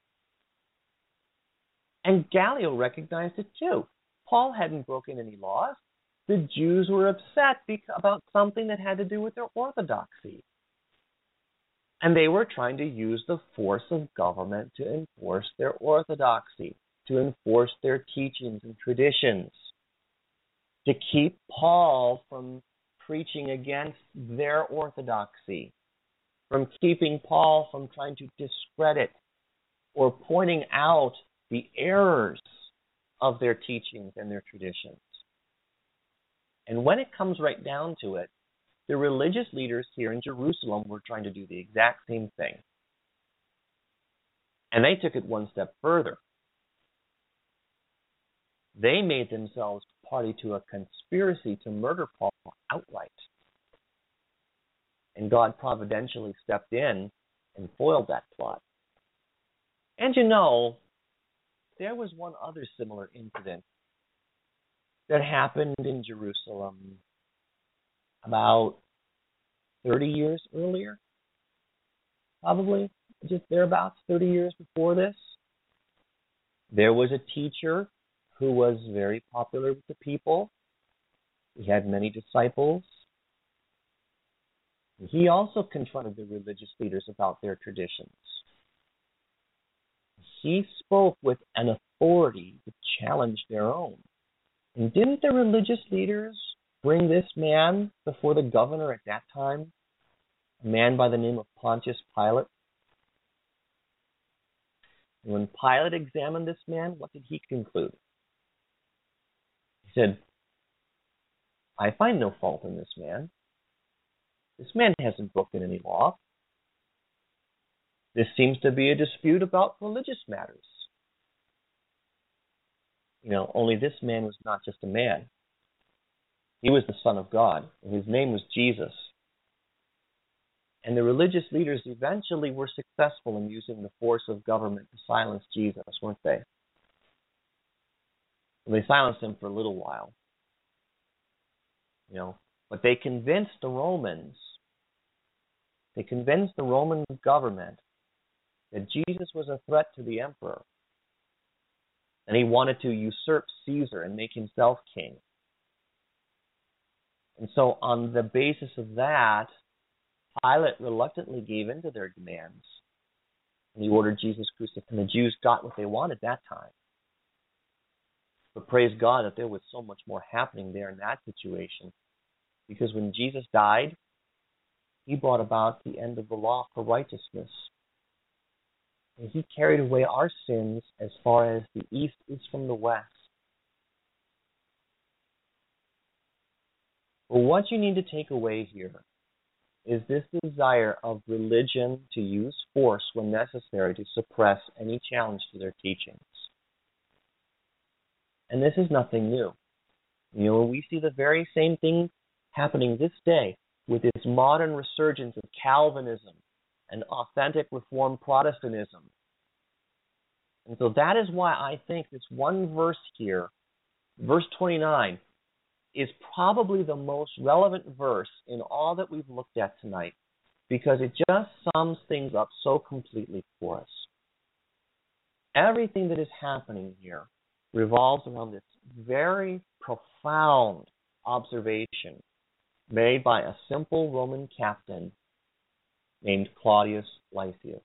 And Gallio recognized it too. Paul hadn't broken any laws. The Jews were upset about something that had to do with their orthodoxy. And they were trying to use the force of government to enforce their orthodoxy, to enforce their teachings and traditions, to keep Paul from preaching against their orthodoxy, from keeping Paul from trying to discredit or pointing out the errors of their teachings and their traditions. And when it comes right down to it, the religious leaders here in Jerusalem were trying to do the exact same thing. And they took it one step further. They made themselves party to a conspiracy to murder Paul outright. And God providentially stepped in and foiled that plot. And there was one other similar incident that happened in Jerusalem about 30 years earlier, probably just thereabouts, 30 years before this. There was a teacher who was very popular with the people. He had many disciples. He also confronted the religious leaders about their traditions. He spoke with an authority to challenge their own. And didn't the religious leaders bring this man before the governor at that time, a man by the name of Pontius Pilate? And when Pilate examined this man, what did he conclude? He said, I find no fault in this man. This man hasn't broken any law. This seems to be a dispute about religious matters. Only this man was not just a man. He was the Son of God, and his name was Jesus. And the religious leaders eventually were successful in using the force of government to silence Jesus, weren't they? And they silenced him for a little while. But they convinced the Romans, Roman government that Jesus was a threat to the emperor. And he wanted to usurp Caesar and make himself king. And so on the basis of that, Pilate reluctantly gave in to their demands. And he ordered Jesus crucified. And the Jews got what they wanted that time. But praise God that there was so much more happening there in that situation. Because when Jesus died, he brought about the end of the law for righteousness. And he carried away our sins as far as the east is from the west. But what you need to take away here is this desire of religion to use force when necessary to suppress any challenge to their teachings. And this is nothing new. We see the very same thing happening this day with this modern resurgence of Calvinism and authentic Reformed Protestantism. And so that is why I think this one verse here, verse 29, is probably the most relevant verse in all that we've looked at tonight, because it just sums things up so completely for us. Everything that is happening here revolves around this very profound observation made by a simple Roman captain named Claudius Lysias.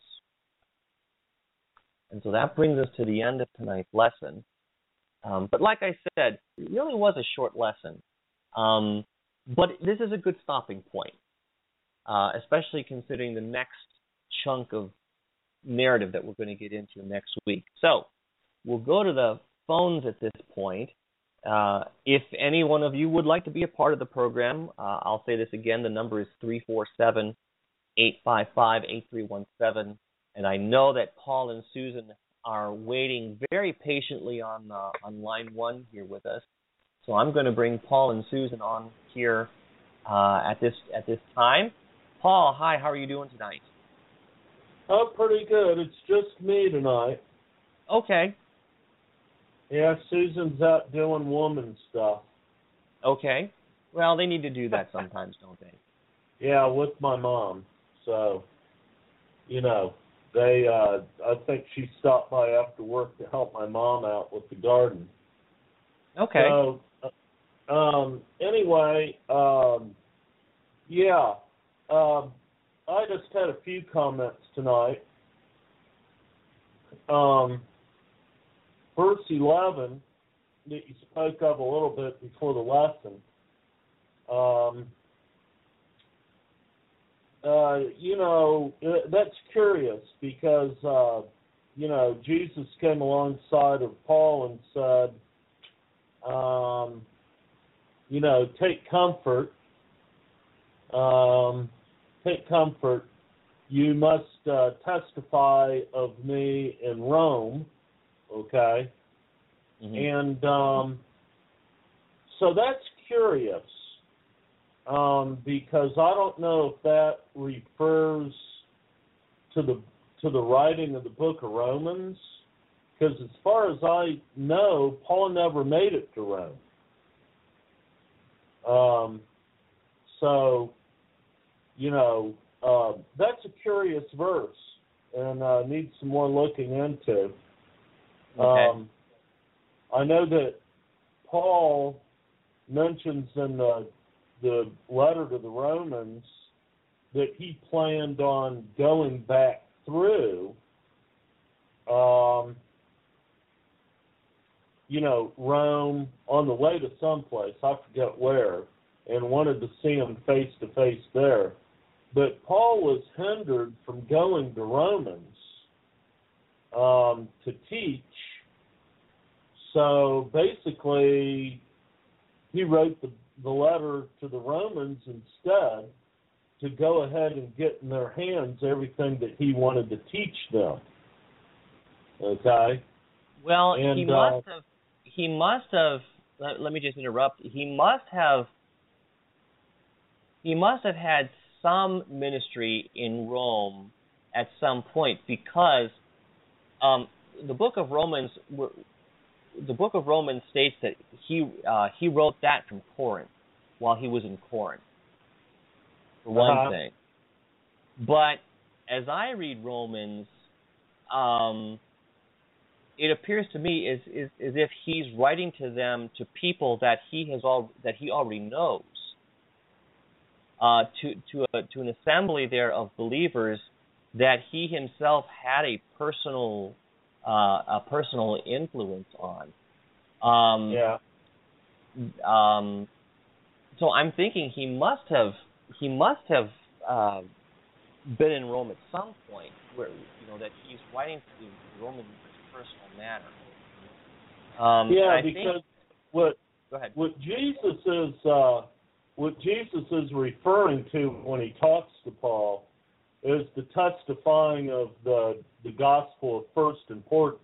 And so that brings us to the end of tonight's lesson. But like I said, it really was a short lesson. But this is a good stopping point, especially considering the next chunk of narrative that we're going to get into next week. So we'll go to the phones at this point. If any one of you would like to be a part of the program, I'll say this again. The number is 347-855-8317. And I know that Paul and Susan are waiting very patiently on line one here with us. So I'm going to bring Paul and Susan on here at this time. Paul, hi, how are you doing tonight? Oh, pretty good. It's just me tonight. Okay. Yeah, Susan's out doing woman stuff. Okay. Well, they need to do that sometimes, don't they? Yeah, with my mom. So, I think she stopped by after work to help my mom out with the garden. Okay. So, anyway, I just had a few comments tonight. Verse 11 that you spoke of a little bit before the lesson. That's curious because, Jesus came alongside of Paul and said, take comfort. Take comfort. You must testify of me in Rome. Okay? Mm-hmm. And so that's curious. Because I don't know if that refers to the writing of the book of Romans, because as far as I know, Paul never made it to Rome. That's a curious verse, and needs some more looking into. Okay. I know that Paul mentions in the letter to the Romans that he planned on going back through Rome on the way to someplace, I forget where, and wanted to see him face to face there. But Paul was hindered from going to Romans to teach. So basically, he wrote the letter to the Romans instead to go ahead and get in their hands everything that he wanted to teach them. Okay? Well, and, he must have, let me just interrupt, he must have had some ministry in Rome at some point, because the book of Romans states that he wrote that from Corinth while he was in Corinth, for one thing. But as I read Romans, it appears to me as if he's writing to them, to people that he already knows, to an assembly there of believers that he himself had a personal influence on. So I'm thinking he must have been in Rome at some point, where that he's writing to the Romans in a personal manner. Because what Jesus is referring to when he talks to Paul is the testifying of the gospel of first importance.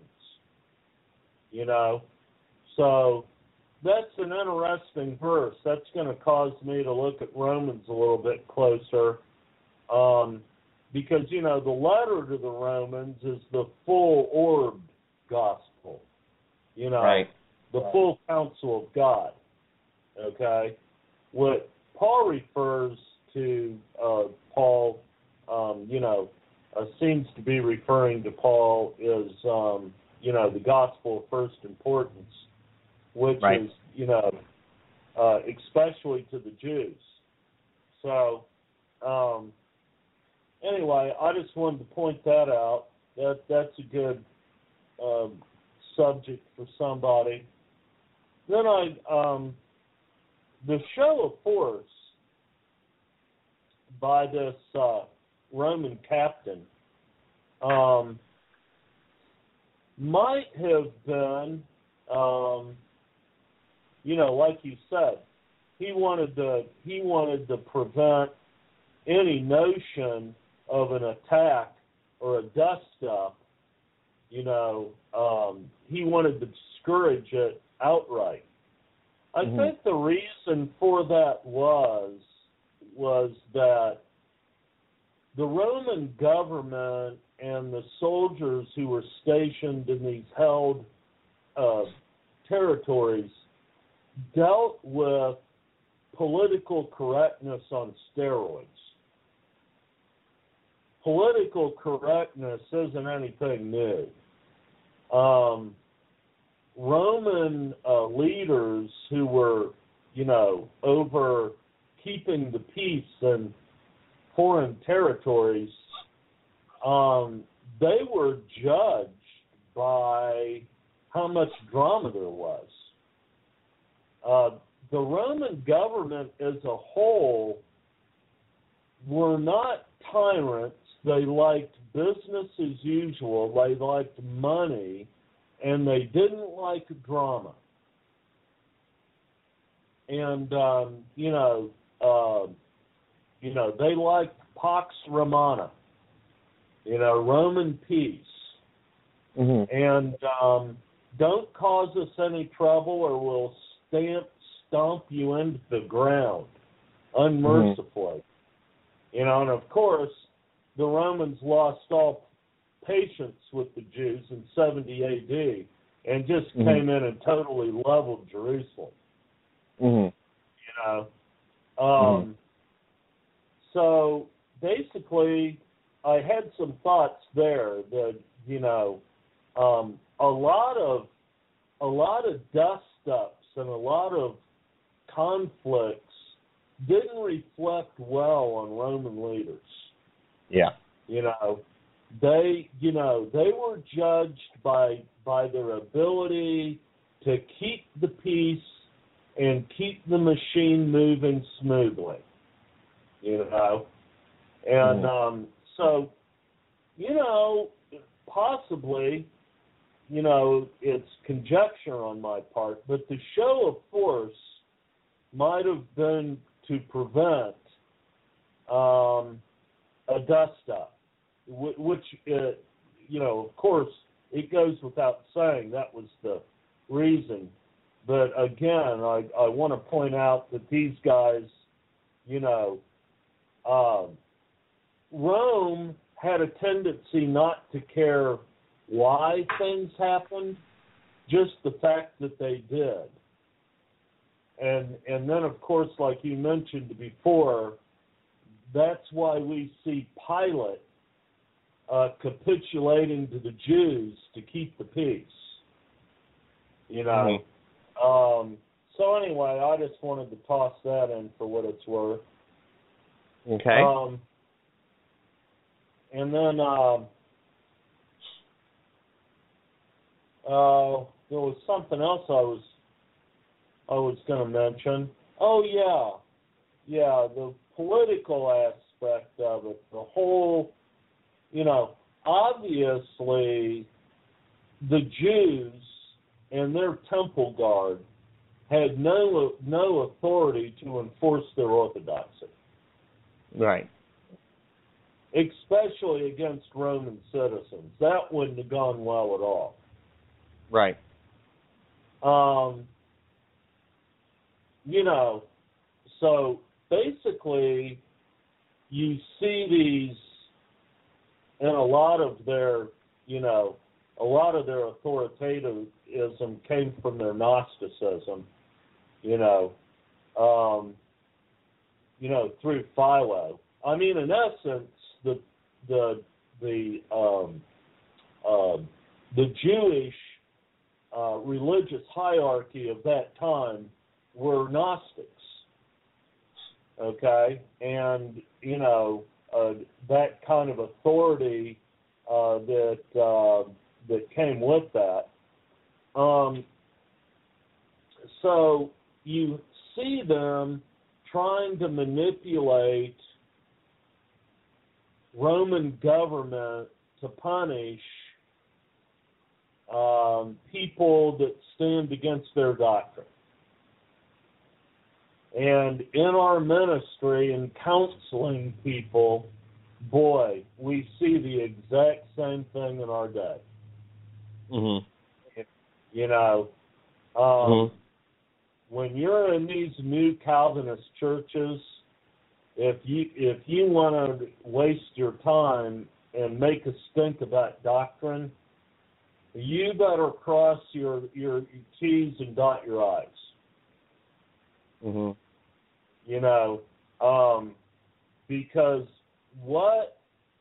So that's an interesting verse. That's going to cause me to look at Romans a little bit closer, because the letter to the Romans is the full-orbed gospel. The full counsel of God. Okay, what Paul refers to, Paul, seems to be referring to Paul is, the gospel of first importance, which is, especially to the Jews. So, anyway, I just wanted to point that out. That's a good subject for somebody. Then the show of force by this Roman captain might have been, like you said, he wanted to prevent any notion of an attack or a dust-up. He wanted to discourage it outright. I think the reason for that was that the Roman government and the soldiers who were stationed in these held territories dealt with political correctness on steroids. Political correctness isn't anything new. Roman leaders who were, over keeping the peace in foreign territories, they were judged by how much drama there was. The Roman government as a whole were not tyrants. They liked business as usual. They liked money, and they didn't like drama. And they liked Pax Romana, Roman peace. And don't cause us any trouble, or we'll stomp you into the ground unmercifully. And of course, the Romans lost all patience with the Jews in 70 A.D. and just came in and totally leveled Jerusalem. So basically, I had some thoughts there that a lot of dust-ups and a lot of conflicts didn't reflect well on Roman leaders. Yeah. They were judged by their ability to keep the peace and keep the machine moving smoothly, you know. And so, you know, possibly, you know, it's conjecture on my part, but the show of force might have been to prevent a dust-up, which, you know, of course, it goes without saying that was the reason. But again, I want to point out that these guys, you know, Rome had a tendency not to care why things happened, just the fact that they did. And then, of course, like you mentioned before, that's why we see Pilate capitulating to the Jews to keep the peace. You know. So anyway, I just wanted to toss that in for what it's worth. Okay. And then there was something else I was going to mention. Oh yeah, the political aspect of it, the whole, you know, obviously the Jews and their temple guard had no authority to enforce their orthodoxy. Right. Especially against Roman citizens. That wouldn't have gone well at all. Right. You know, so basically you see these in a lot of their, you know, a lot of their authoritativism came from their Gnosticism, you know, through Philo. I mean, in essence, the Jewish religious hierarchy of that time were Gnostics. Okay, and you know that kind of authority that came with that. So you see them trying to manipulate Roman government to punish people that stand against their doctrine. And in our ministry and counseling people, boy, we see the exact same thing in our day. Mm-hmm. You know, when you're in these new Calvinist churches, if you want to waste your time and make a stink about doctrine, you better cross your T's and dot your I's. Mm-hmm. You know, because what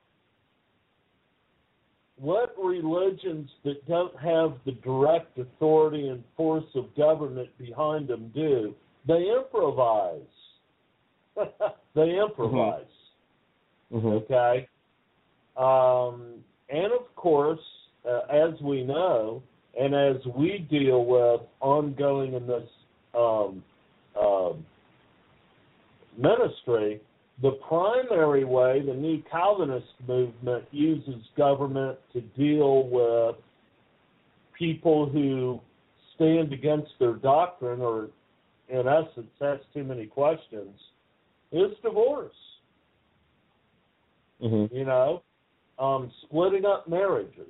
religions that don't have the direct authority and force of government behind them do? They improvise. They improvise. Mm-hmm. Okay? And of course, as we know, and as we deal with ongoing in this ministry, the primary way the New Calvinist movement uses government to deal with people who stand against their doctrine or, in essence, ask too many questions is divorce. Mm-hmm. You know, splitting up marriages.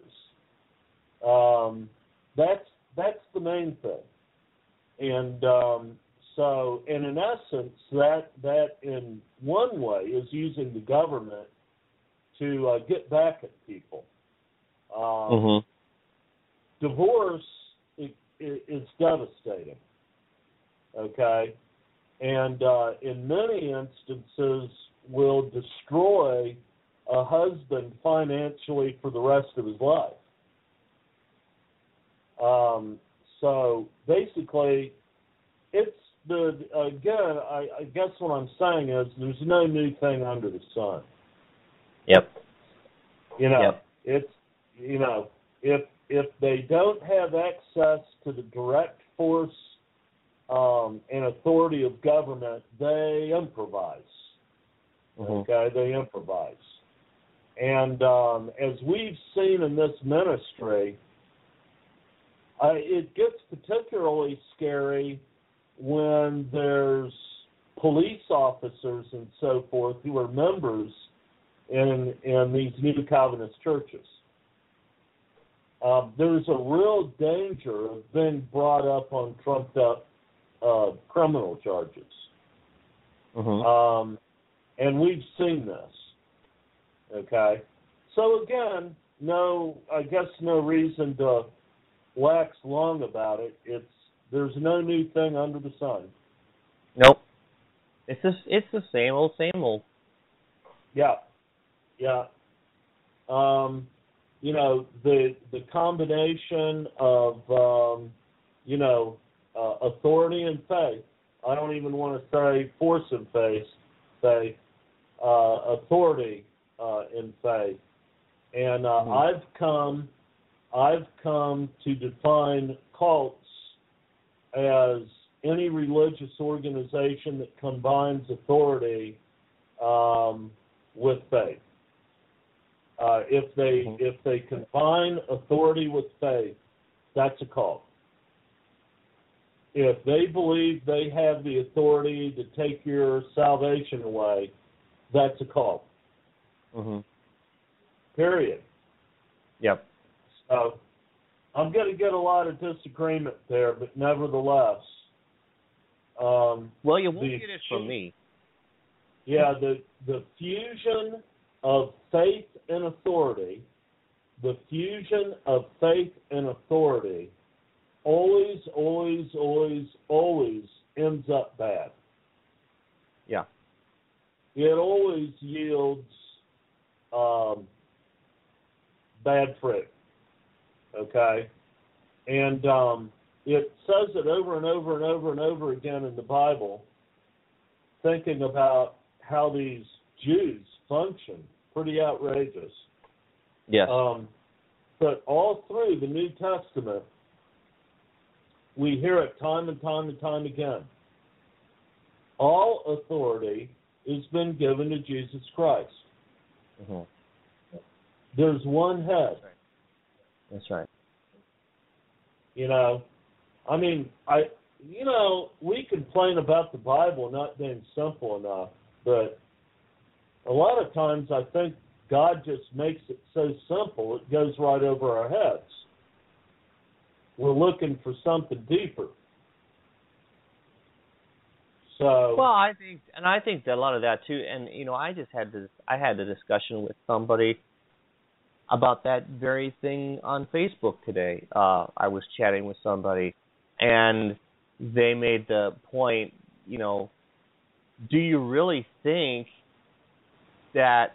That's the main thing. And so, and in essence, that in one way is using the government to get back at people. Divorce is devastating. Okay, and in many instances will destroy a husband financially for the rest of his life. So basically, it's I guess what I'm saying is there's no new thing under the sun. Yep. You know, yep. It's, you know, if if they don't have access to the direct force and authority of government, they improvise. Okay, they improvise. And as we've seen in this ministry, it gets particularly scary when there's police officers and so forth who are members in these new Calvinist churches. There's a real danger of being brought up on trumped up criminal charges. And we've seen this. Okay? So again, I guess no reason to wax long about it. There's no new thing under the sun. Nope. It's the same old, same old. Yeah. Yeah. The combination of authority and faith. I don't even want to say force and faith. Authority in faith. And I've come to define cults as any religious organization that combines authority with faith. If they combine authority with faith, that's a cult. If they believe they have the authority to take your salvation away, that's a cult. Period. Yep. So I'm going to get a lot of disagreement there, but nevertheless. Well, you won't get it from me. Yeah, the fusion of faith and authority, always ends up bad. Yeah. It always yields bad fruit. Okay? And it says it over and over and over and over again in the Bible, thinking about how these Jews function. Pretty outrageous. Yes. But all through the New Testament, we hear it time and time and time again. All authority has been given to Jesus Christ. There's one head. That's right. We complain about the Bible not being simple enough, but a lot of times I think God just makes it so simple it goes right over our heads. We're looking for something deeper. So I think that a lot of that too. And I had the discussion with somebody about that very thing on Facebook today. I was chatting with somebody, and they made the point. Do you really think that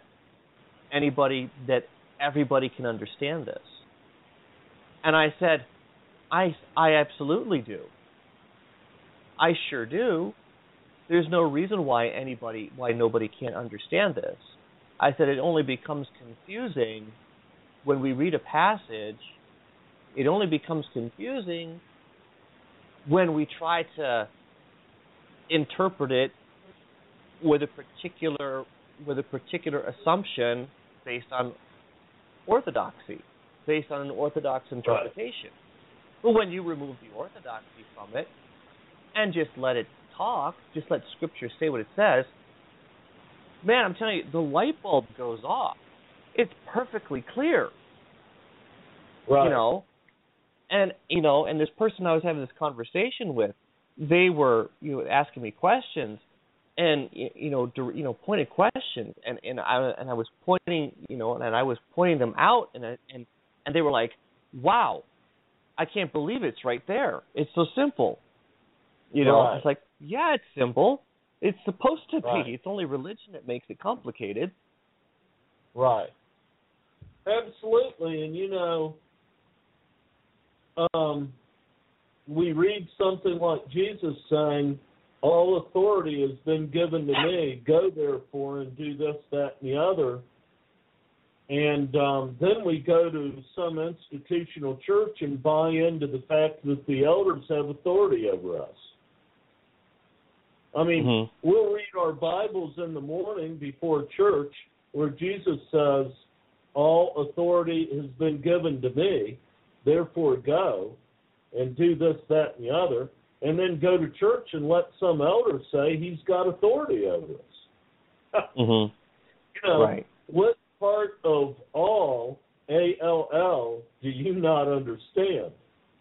everybody can understand this? And I said, I absolutely do. I sure do. There's no reason why nobody can't understand this. I said it only becomes confusing when we read a passage. It only becomes confusing when we try to interpret it with a particular assumption based on orthodoxy, based on an orthodox interpretation. Right. But when you remove the orthodoxy from it and just let it talk, just let Scripture say what it says, man, I'm telling you, the light bulb goes off. It's perfectly clear. Right. And this person I was having this conversation with, they were asking me questions, and pointed questions, and I was pointing them out, and they were like, wow, I can't believe it's right there. It's so simple. Right. It's like, yeah, it's simple. It's supposed to be. Right. It's only religion that makes it complicated. Right. Absolutely. And we read something like Jesus saying, all authority has been given to me. Go therefore and do this, that, and the other. And then we go to some institutional church and buy into the fact that the elders have authority over us. I mean, we'll read our Bibles in the morning before church where Jesus says, all authority has been given to me, therefore go and do this, that, and the other, and then go to church and let some elder say he's got authority over us. You know, right. What part of all, A-L-L, do you not understand?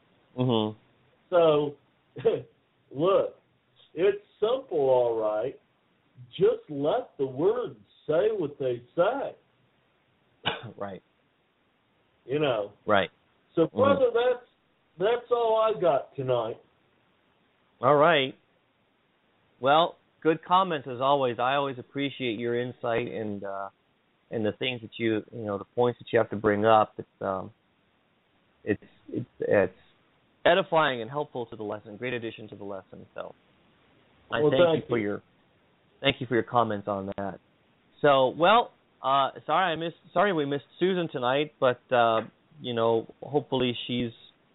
So, look, it's simple, all right. Just let the words say what they say. Right. You know. Right. So, brother, that's all I got tonight. All right. Well, good comments as always. I always appreciate your insight and the things that you know, the points that you have to bring up. It's edifying and helpful to the lesson. Great addition to the lesson. So, I thank you for your comments on that. So, well, sorry we missed Susan tonight, but you know, hopefully she's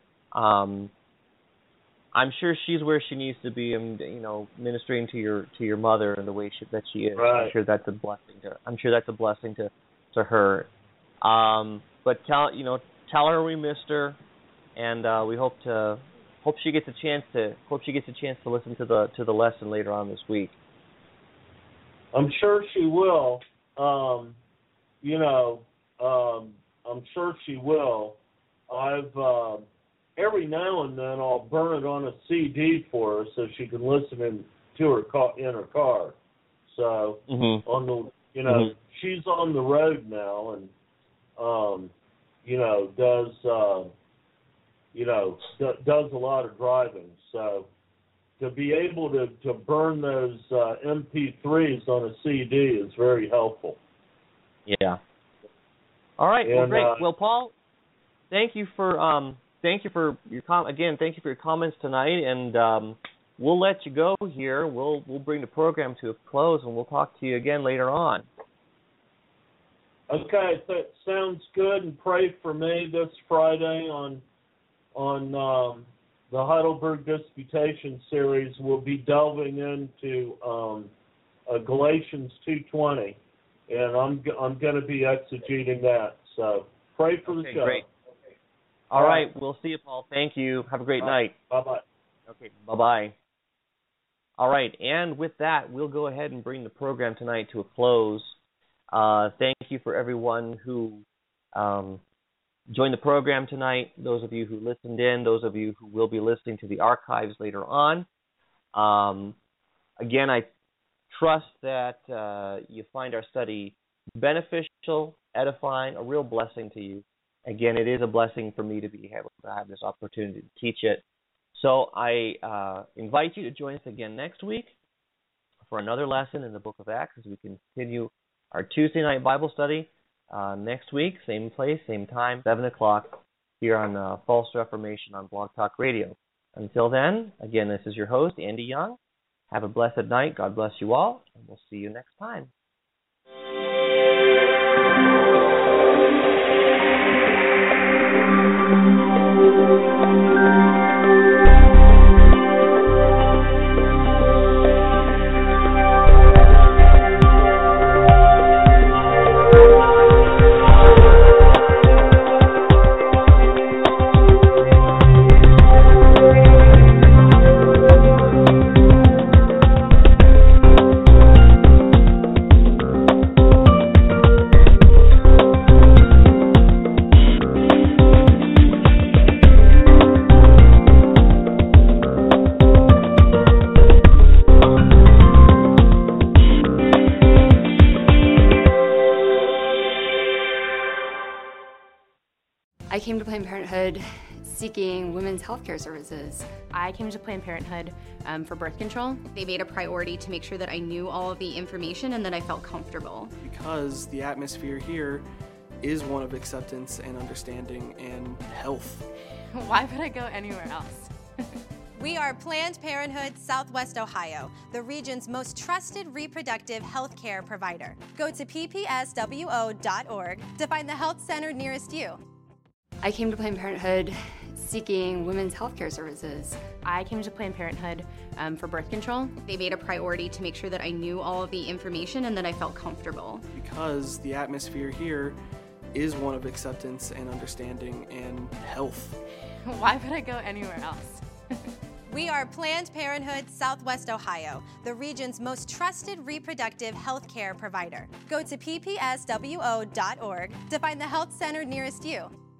I'm sure she's where she needs to be, and you know, ministering to your mother in the way that she is. Right. I'm sure that's a blessing to her. But tell her we missed her, and we hope she gets a chance to listen to the lesson later on this week. I'm sure she will. You know, I'm sure she will. I've every now and then I'll burn it on a CD for her so she can listen to her in her car. So on the, you know, she's on the road now and you know, does a lot of driving. So to be able to burn those MP3s on a CD is very helpful. Yeah. All right. Well, great. Well, Paul, thank you for your comments tonight, and we'll let you go here. We'll bring the program to a close, and we'll talk to you again later on. Okay, that sounds good. And pray for me this Friday on the Heidelberg Disputation Series. We'll be delving into Galatians 2:20, and I'm going to be exegeting that. So pray for the show. Great. All right. We'll see you, Paul. Thank you. Have a great night. Bye-bye. Okay, bye-bye. All right, and with that, we'll go ahead and bring the program tonight to a close. Thank you for everyone who joined the program tonight, those of you who listened in, those of you who will be listening to the archives later on. Again, I trust that you find our study beneficial, edifying, a real blessing to you. Again, it is a blessing for me to be able to have this opportunity to teach it. So I invite you to join us again next week for another lesson in the book of Acts as we continue our Tuesday night Bible study next week, same place, same time, 7 o'clock here on False Reformation on Blog Talk Radio. Until then, again, this is your host, Andy Young. Have a blessed night. God bless you all, and we'll see you next time. I came to Planned Parenthood seeking women's health care services. I came to Planned Parenthood for birth control. They made a priority to make sure that I knew all of the information and that I felt comfortable. Because the atmosphere here is one of acceptance and understanding and health. Why would I go anywhere else? We are Planned Parenthood Southwest Ohio, the region's most trusted reproductive health care provider. Go to ppswo.org to find the health center nearest you. I came to Planned Parenthood seeking women's health care services. I came to Planned Parenthood for birth control. They made a priority to make sure that I knew all of the information and that I felt comfortable. Because the atmosphere here is one of acceptance and understanding and health. Why would I go anywhere else? We are Planned Parenthood Southwest Ohio, the region's most trusted reproductive health care provider. Go to ppswo.org to find the health center nearest you.